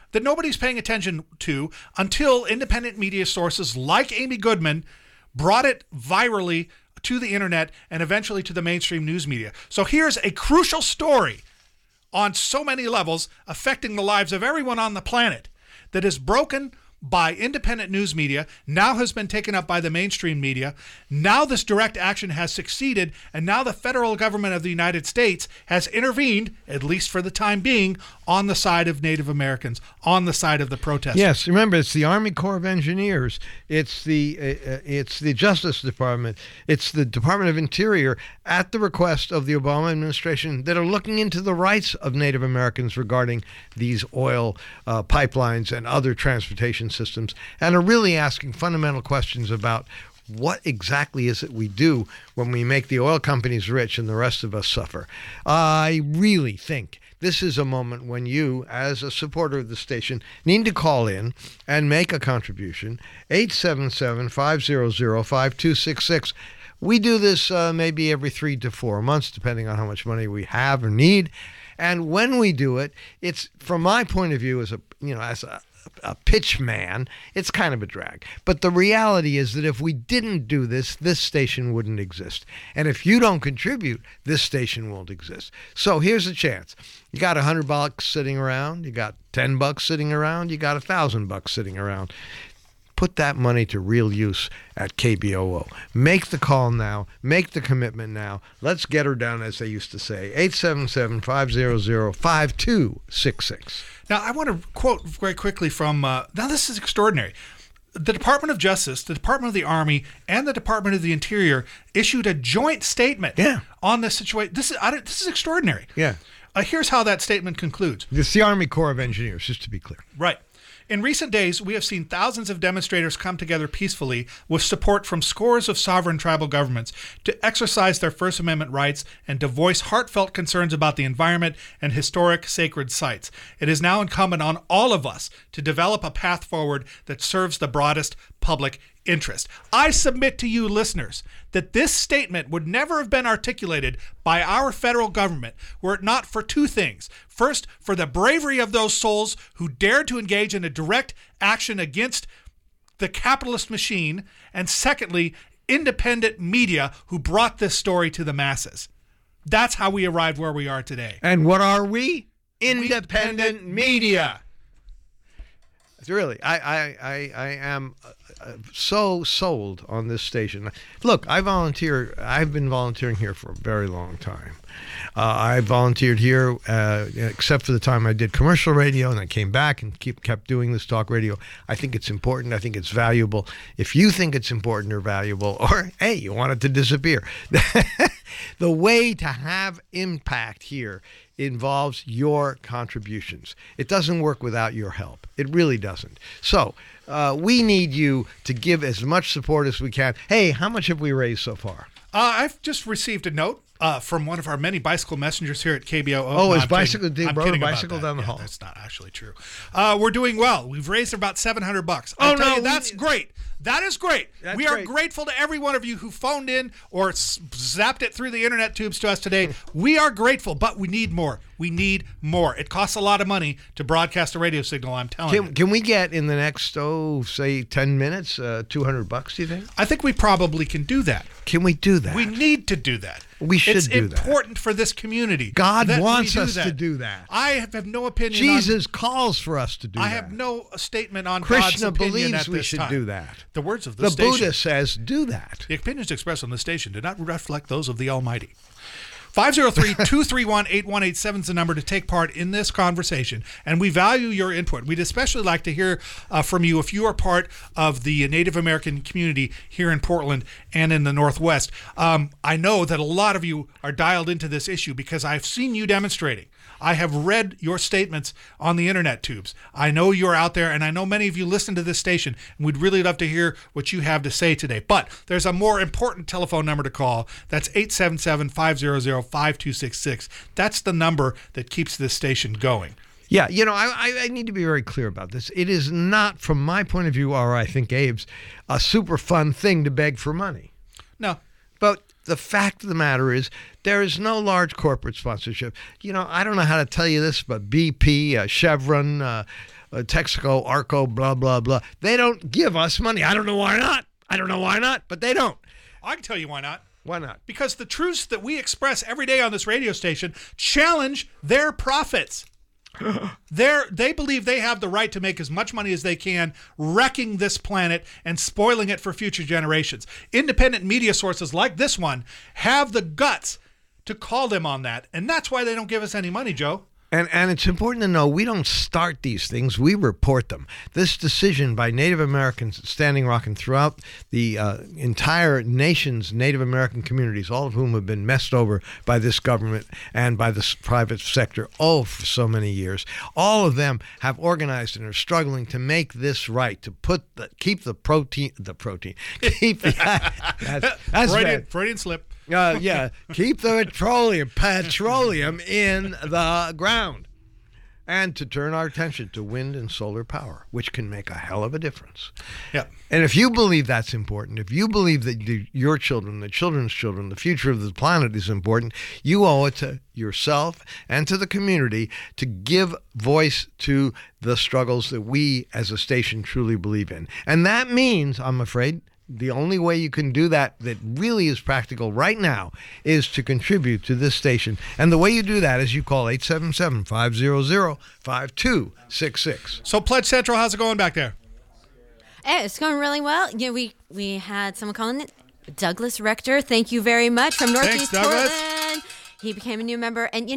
that nobody's paying attention to until independent media sources like Amy Goodman brought it virally to the internet and eventually to the mainstream news media. So here's a crucial story on so many levels affecting the lives of everyone on the planet that is broken by independent news media, now has been taken up by the mainstream media. Now this direct action has succeeded, and now the federal government of the United States has intervened, at least for the time being, on the side of Native Americans, on the side of the protesters. Yes, remember, it's the Army Corps of Engineers, it's the Justice Department, it's the Department of Interior, at the request of the Obama administration, that are looking into the rights of Native Americans regarding these oil pipelines and other transportation systems, and are really asking fundamental questions about what exactly is it we do when we make the oil companies rich and the rest of us suffer. I really think this is a moment when you, as a supporter of the station, need to call in and make a contribution. 877-500-5266. We do this maybe every 3 to 4 months, depending on how much money we have or need. And when we do it, it's, from my point of view, as a pitch man, it's kind of a drag. But the reality is that if we didn't do this, this station wouldn't exist. And if you don't contribute, this station won't exist. So here's a chance. You got $100 sitting around, you got $10 sitting around, you got $1,000 sitting around. Put that money to real use at KBOO. Make the call now. Make the commitment now. Let's get her down, as they used to say. 877-500-5266. Now, I want to quote very quickly from, now this is extraordinary. The Department of Justice, the Department of the Army, and the Department of the Interior issued a joint statement on this situation. This is extraordinary. Yeah. Here's how that statement concludes. It's the Army Corps of Engineers, just to be clear. Right. In recent days, we have seen thousands of demonstrators come together peacefully with support from scores of sovereign tribal governments to exercise their First Amendment rights and to voice heartfelt concerns about the environment and historic sacred sites. It is now incumbent on all of us to develop a path forward that serves the broadest public interest. I submit to you, listeners, that this statement would never have been articulated by our federal government were it not for two things. First, for the bravery of those souls who dared to engage in a direct action against the capitalist machine, and secondly, independent media who brought this story to the masses. That's how we arrived where we are today. And what are we? Independent media. Really, I am so sold on this station. Look, I've been volunteering here for a very long time. I volunteered here, except for the time I did commercial radio, and I came back and kept doing this talk radio. I think it's important. I think it's valuable. If you think it's important or valuable, or, hey, you want it to disappear, the way to have impact here involves your contributions. It doesn't work without your help. It really doesn't. So we need you to give as much support as we can. Hey, how much have we raised so far? I've just received a note from one of our many bicycle messengers here at KBOO. Oh, his bicycle? Did rode a bicycle down the hall? That's not actually true. We're doing well. We've raised about $700. I'll tell you, that's great. That is great. We are grateful to every one of you who phoned in or zapped it through the internet tubes to us today. We are grateful, but we need more. We need more. It costs a lot of money to broadcast a radio signal, I'm telling you. Can we get in the next, say 10 minutes, $200, do you think? I think we probably can do that. Can we do that? We need to do that. We should do that. It's important for this community. God wants us to do that. I have no opinion. Jesus calls for us to do that. I have no statement on Krishna God's opinion believes at we this should time. do that. The words of the station. The Buddha says, do that. The opinions expressed on the station do not reflect those of the Almighty. 503-231-8187 is the number to take part in this conversation, and we value your input. We'd especially like to hear from you if you are part of the Native American community here in Portland and in the Northwest. I know that a lot of you are dialed into this issue because I've seen you demonstrating. I have read your statements on the internet tubes. I know you're out there, and I know many of you listen to this station, and we'd really love to hear what you have to say today. But there's a more important telephone number to call. That's 877-500-5266. That's the number that keeps this station going. Yeah, I need to be very clear about this. It is not, from my point of view, or I think Abe's, a super fun thing to beg for money. No. But the fact of the matter is there is no large corporate sponsorship. I don't know how to tell you this, but BP, Chevron, Texaco, Arco, blah, blah, blah. They don't give us money. I don't know why not, but they don't. I can tell you why not. Why not? Because the truths that we express every day on this radio station challenge their profits. They believe they have the right to make as much money as they can, wrecking this planet and spoiling it for future generations. Independent media sources like this one have the guts to call them on that, and that's why they don't give us any money, Joe. And it's important to know we don't start these things, we report them. This decision by Native Americans at Standing Rock and throughout the entire nation's Native American communities, all of whom have been messed over by this government and by the private sector, for so many years. All of them have organized and are struggling to make this right, to keep the protein, keep the, that's Freudian slip. Keep the petroleum in the ground, and to turn our attention to wind and solar power, which can make a hell of a difference. Yeah. And if you believe that's important, if you believe that your children, the children's children, the future of the planet is important, you owe it to yourself and to the community to give voice to the struggles that we as a station truly believe in. And that means, I'm afraid, the only way you can do that really is practical right now is to contribute to this station. And the way you do that is you call 877-500-5266. So Pledge Central, how's it going back there? Hey, it's going really well. We had someone calling it Douglas Rector. Thank you very much from Northeast Portland. He became a new member. And,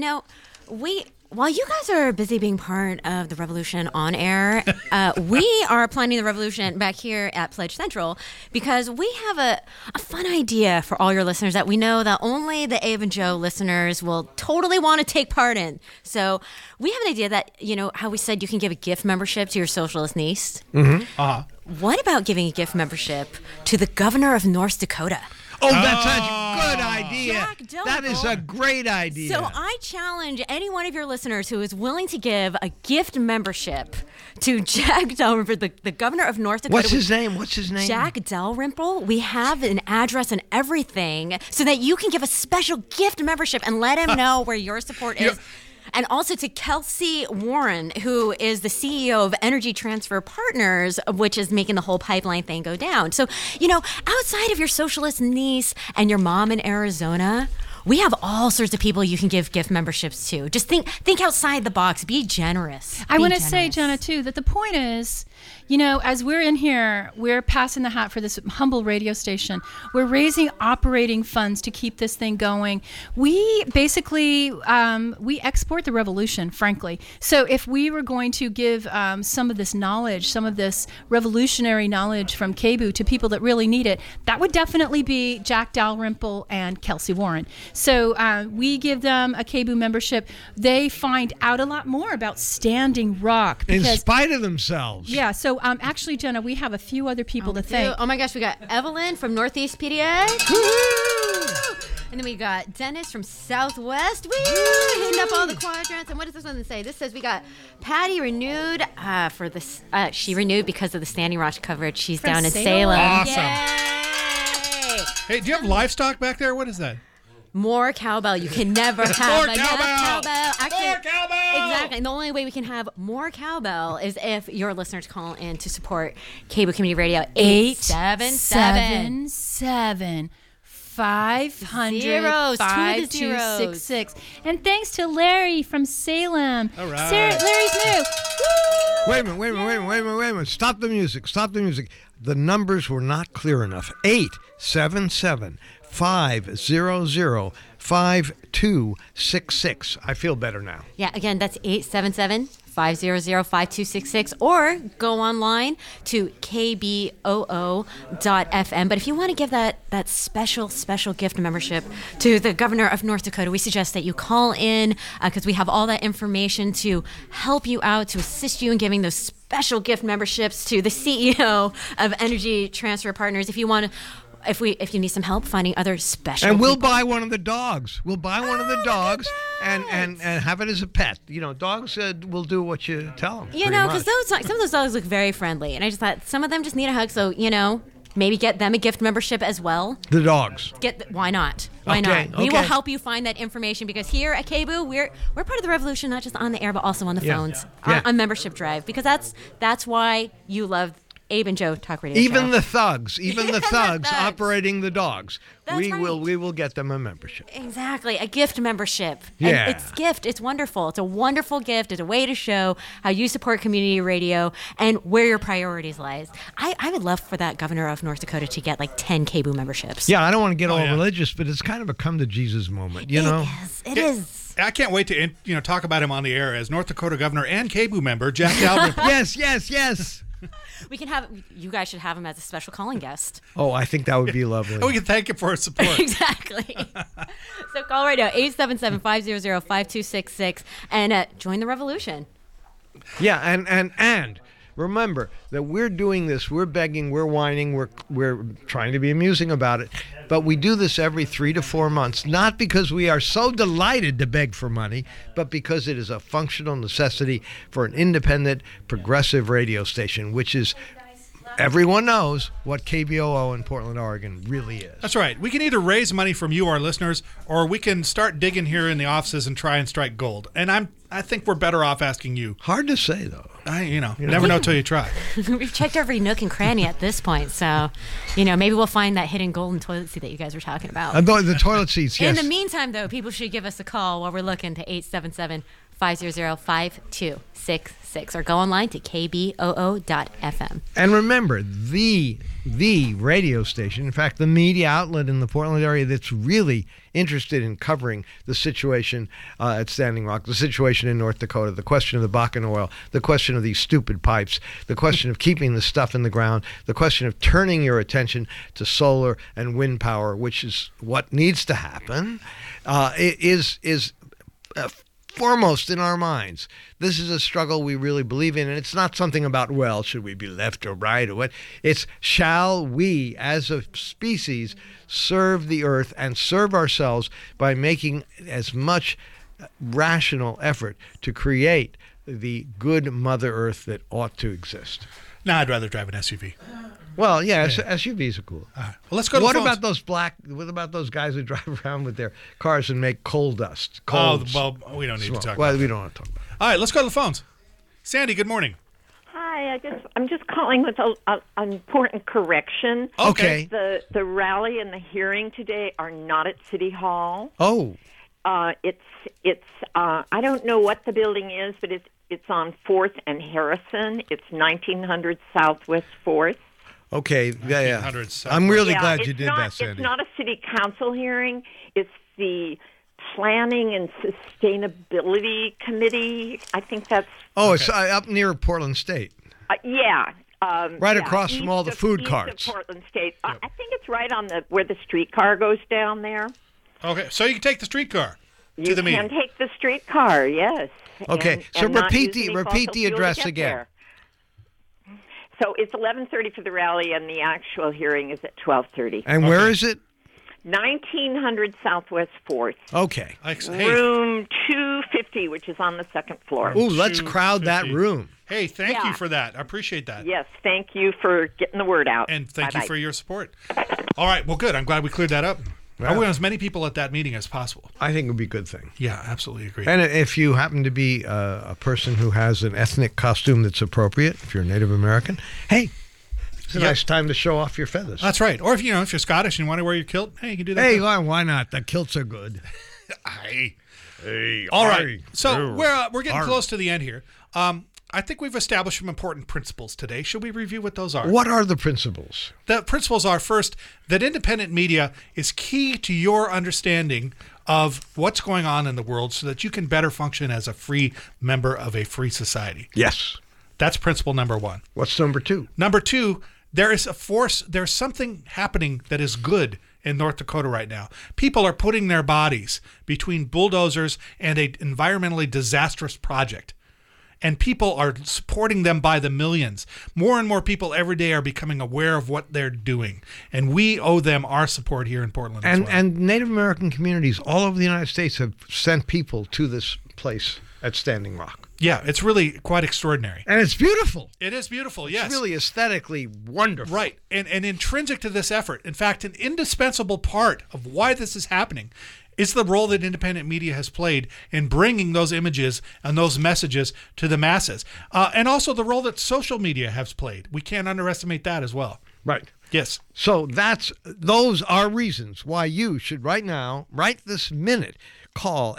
while you guys are busy being part of the revolution on air, we are planning the revolution back here at Pledge Central because we have a fun idea for all your listeners that we know that only the Abe and Joe listeners will totally want to take part in. So we have an idea that, how we said you can give a gift membership to your socialist niece? Mm-hmm. Uh-huh. What about giving a gift membership to the governor of North Dakota? Oh, that's such a good idea. Jack Dalrymple. That is a great idea. So I challenge any one of your listeners who is willing to give a gift membership to Jack Dalrymple, the governor of North Dakota. What's his name? Jack Dalrymple. We have an address and everything so that you can give a special gift membership and let him know where your support is. And also to Kelsey Warren, who is the CEO of Energy Transfer Partners, which is making the whole pipeline thing go down. So, outside of your socialist niece and your mom in Arizona, we have all sorts of people you can give gift memberships to. Just think outside the box. Be generous. I want to say, Jenna, too, that the point is, as we're in here, we're passing the hat for this humble radio station. We're raising operating funds to keep this thing going. We basically, we export the revolution, frankly. So if we were going to give some of this knowledge, some of this revolutionary knowledge from KBOO to people that really need it, that would definitely be Jack Dalrymple and Kelsey Warren. So we give them a KBOO membership. They find out a lot more about Standing Rock. In spite of themselves. Yeah, so actually, Jenna, we have a few other people to thank. Oh my gosh, we got Evelyn from Northeast PDA. Woo! And then we got Dennis from Southwest. Woo! Hitting up all the quadrants. And what does this one say? This says we got Patty renewed for this. She renewed because of the Standing Rock coverage. She's from down in Salem. Awesome. Yay! Hey, do you have livestock back there? What is that? More cowbell. You can never have More enough cowbell. Actually, more cowbell. Exactly. And the only way we can have more cowbell is if your listeners call in to support KBOO Community Radio 877 500-5266. And thanks to Larry from Salem. All right. Larry's new. Wait a minute. Stop the music. The numbers were not clear enough. 877-500-5266. I feel better now. Yeah, again, that's 877-500-5266, or go online to kboo.fm. But if you want to give that special gift membership to the governor of North Dakota, we suggest that you call in because we have all that information to help you out, to assist you in giving those special gift memberships to the CEO of Energy Transfer Partners. If you want to, if you need some help finding other special and we'll people. buy one of the dogs. We'll buy one of the dogs and have it as a pet. Dogs will do what you tell them. Because some of those dogs look very friendly, and I just thought some of them just need a hug. So maybe get them a gift membership as well. The dogs. Why not? Why Okay, not? We will okay. help you find that information because here at KBOO, we're part of the revolution, not just on the air, but also on the Yeah. phones, Yeah. on membership drive, because that's why you love Abe and Joe Talk Radio Even Show. the thugs, even the thugs thugs. operating the dogs. That's we right. will get them a membership. Exactly, a gift membership. Yeah. And it's gift. It's wonderful. It's a wonderful gift. It's a way to show how you support community radio and where your priorities lies. I would love for that governor of North Dakota to get like 10 KBOO memberships. Yeah, I don't want to get all yeah. religious, but it's kind of a come to Jesus moment, you know? It is. I can't wait to talk about him on the air as North Dakota governor and KBOO member Jack Dalrymple. Yes. We can have, you guys should have him as a special calling guest. Oh, I think that would be lovely. And we can thank him for his support. Exactly. So call right now, 877-500-5266, and join the revolution. Yeah, and remember that we're doing this. We're begging. We're whining. We're trying to be amusing about it. But we do this every 3 to 4 months, not because we are so delighted to beg for money, but because it is a functional necessity for an independent, progressive radio station, which is, everyone knows what KBOO in Portland, Oregon really is. That's right. We can either raise money from you, our listeners, or we can start digging here in the offices and try and strike gold. And I think we're better off asking you. Hard to say, though. You never know till you try. We've checked every nook and cranny at this point, so, maybe we'll find that hidden golden toilet seat that you guys were talking about. The toilet seats, yes. In the meantime, though, people should give us a call while we're looking to 877-500-5266 or go online to kboo.fm. And remember, the radio station, in fact, the media outlet in the Portland area that's really interested in covering the situation at Standing Rock, the situation in North Dakota, the question of the Bakken oil, the question of these stupid pipes, the question of keeping the stuff in the ground, the question of turning your attention to solar and wind power, which is what needs to happen, is foremost in our minds. This is a struggle we really believe in, and it's not something about, well, should we be left or right or what? It's, shall we, as a species, serve the earth and serve ourselves by making as much rational effort to create the good Mother Earth that ought to exist? No, I'd rather drive an SUV. Well, yeah, SUVs are cool. All right. Well, let's go to What the phones. about those guys who drive around with their cars and make coal dust? Oh, Coal well, we don't need to talk Well, about we that. don't want to talk about it. All right, let's go to the phones. Sandy, good morning. Hi, I'm just calling with an important correction. Okay. The rally and the hearing today are not at City Hall. Oh. It's I don't know what the building is, but it's on 4th and Harrison. It's 1900 Southwest 4th. Okay, yeah. 1900 South. I'm really Yeah, glad it's you did not, that, Sandy. It's not a city council hearing. It's the Planning and Sustainability Committee. I think that's It's up near Portland State. yeah. Right across from all the food east carts. Of Portland State. I think it's right on where the streetcar goes down there. Okay, so you can take the streetcar to the You can meeting. take the streetcar, yes. Okay, so not repeat use any the fossil fuel to address get again. there. So it's 11:30 for the rally, and the actual hearing is at 12:30. And where is it? 1900 Southwest 4th, Okay. Hey, room 250, which is on the second floor. Ooh, let's crowd that 250. room. hey, thank you Yeah. for that. I appreciate that. Yes, thank you for getting the word out. And thank you Bye-bye. for your support. All right, well, good. I'm glad we cleared that up. I want as many people at that meeting as possible. I think it would be a good thing. Yeah, absolutely agree. And if you happen to be a person who has an ethnic costume that's appropriate, if you're Native American, hey, it's a Yep. nice time to show off your feathers. That's right. Or if you're Scottish and you want to wear your kilt, hey, you can do that. Hey, too. why not? The kilts are good. Aye. Hey, All right. aye. So we're getting Arr. close to the end here. I think we've established some important principles today. Should we review what those are? What are the principles? The principles are, first, that independent media is key to your understanding of what's going on in the world so that you can better function as a free member of a free society. Yes. That's principle number one. What's number two? Number two, there's something happening that is good in North Dakota right now. People are putting their bodies between bulldozers and an environmentally disastrous project. And people are supporting them by the millions. More and more people every day are becoming aware of what they're doing. And we owe them our support here in Portland as well. And Native American communities all over the United States have sent people to this place. at Standing Rock. Yeah, it's really quite extraordinary. And it's beautiful. It is beautiful, yes. It's really aesthetically wonderful. Right. And intrinsic to this effort, in fact, an indispensable part of why this is happening is the role that independent media has played in bringing those images and those messages to the masses. And also the role that social media has played. We can't underestimate that as well. Right. Yes. So those are reasons why you should right now, right this minute, call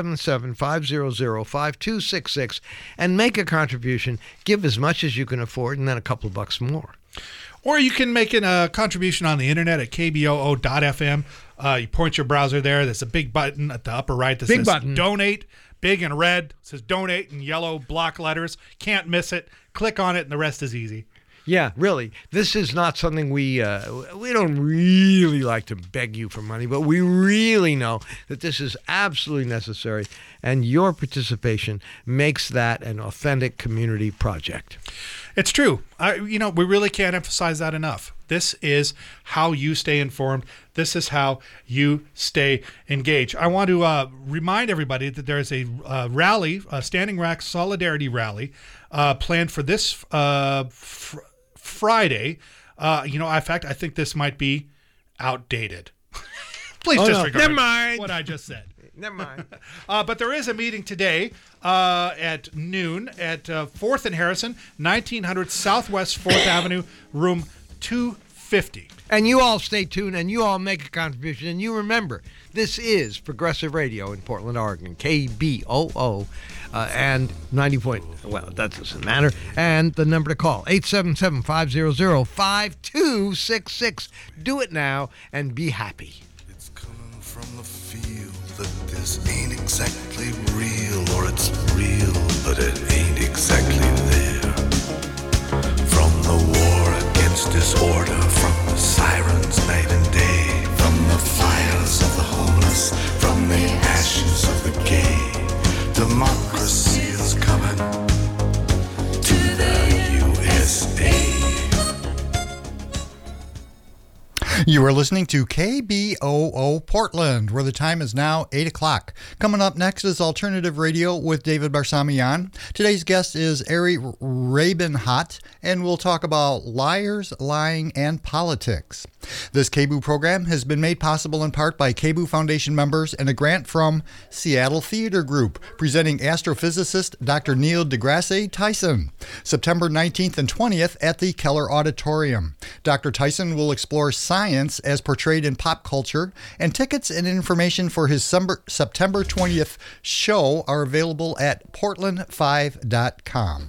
877-500-5266 and make a contribution. Give as much as you can afford and then a couple of bucks more. Or you can make a contribution on the internet at kboo.fm. You point your browser there. There's a big button at the upper right that says donate, big and red. It says donate in yellow block letters. Can't miss it. Click on it and the rest is easy. Yeah, really. This is not something we don't really like to beg you for money, but we really know that this is absolutely necessary, and your participation makes that an authentic community project. It's true. We really can't emphasize that enough. This is how you stay informed. This is how you stay engaged. I want to remind everybody that there is a rally, a Standing Rock Solidarity Rally, planned for this Friday. In fact, I think this might be outdated. Please disregard what I just said. Never mind. But there is a meeting today at noon at 4th and Harrison, 1900 Southwest 4th Avenue, room 250. And you all stay tuned and you all make a contribution. And you remember, this is Progressive Radio in Portland, Oregon, KBOO, and 90 point, well, that doesn't matter. And the number to call, 877-500-5266. Do it now and be happy. It's coming from the field that this ain't exactly real, or it's real, but it ain't exactly there. From the war against disorder, from the sirens night and day, from the fires of the homeless, from the ashes of the gay, democracy is coming to the USA. You are listening to KBOO Portland, where the time is now 8 o'clock. Coming up next is Alternative Radio with David Barsamian. Today's guest is Ari Rabenhot, and we'll talk about liars, lying, and politics. This KBOO program has been made possible in part by KBOO Foundation members and a grant from Seattle Theater Group, presenting astrophysicist Dr. Neil deGrasse Tyson, September 19th and 20th at the Keller Auditorium. Dr. Tyson will explore science as portrayed in pop culture, and tickets and information for his September 20th show are available at portland5.com.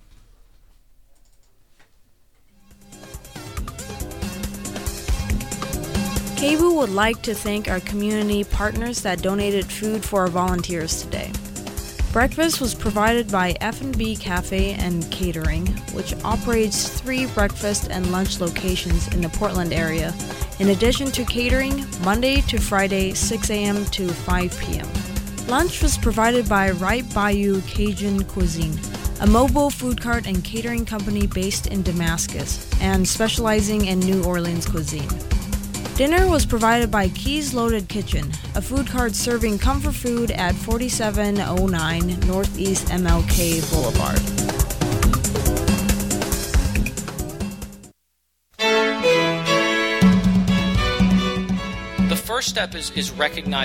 KBOO would like to thank our community partners that donated food for our volunteers today. Breakfast was provided by F&B Cafe and Catering, which operates 3 breakfast and lunch locations in the Portland area, in addition to catering Monday to Friday, 6 a.m. to 5 p.m. Lunch was provided by Right Bayou Cajun Cuisine, a mobile food cart and catering company based in Damascus and specializing in New Orleans cuisine. Dinner was provided by Keys Loaded Kitchen, a food cart serving comfort food at 4709 Northeast MLK Boulevard. The first step is recognizing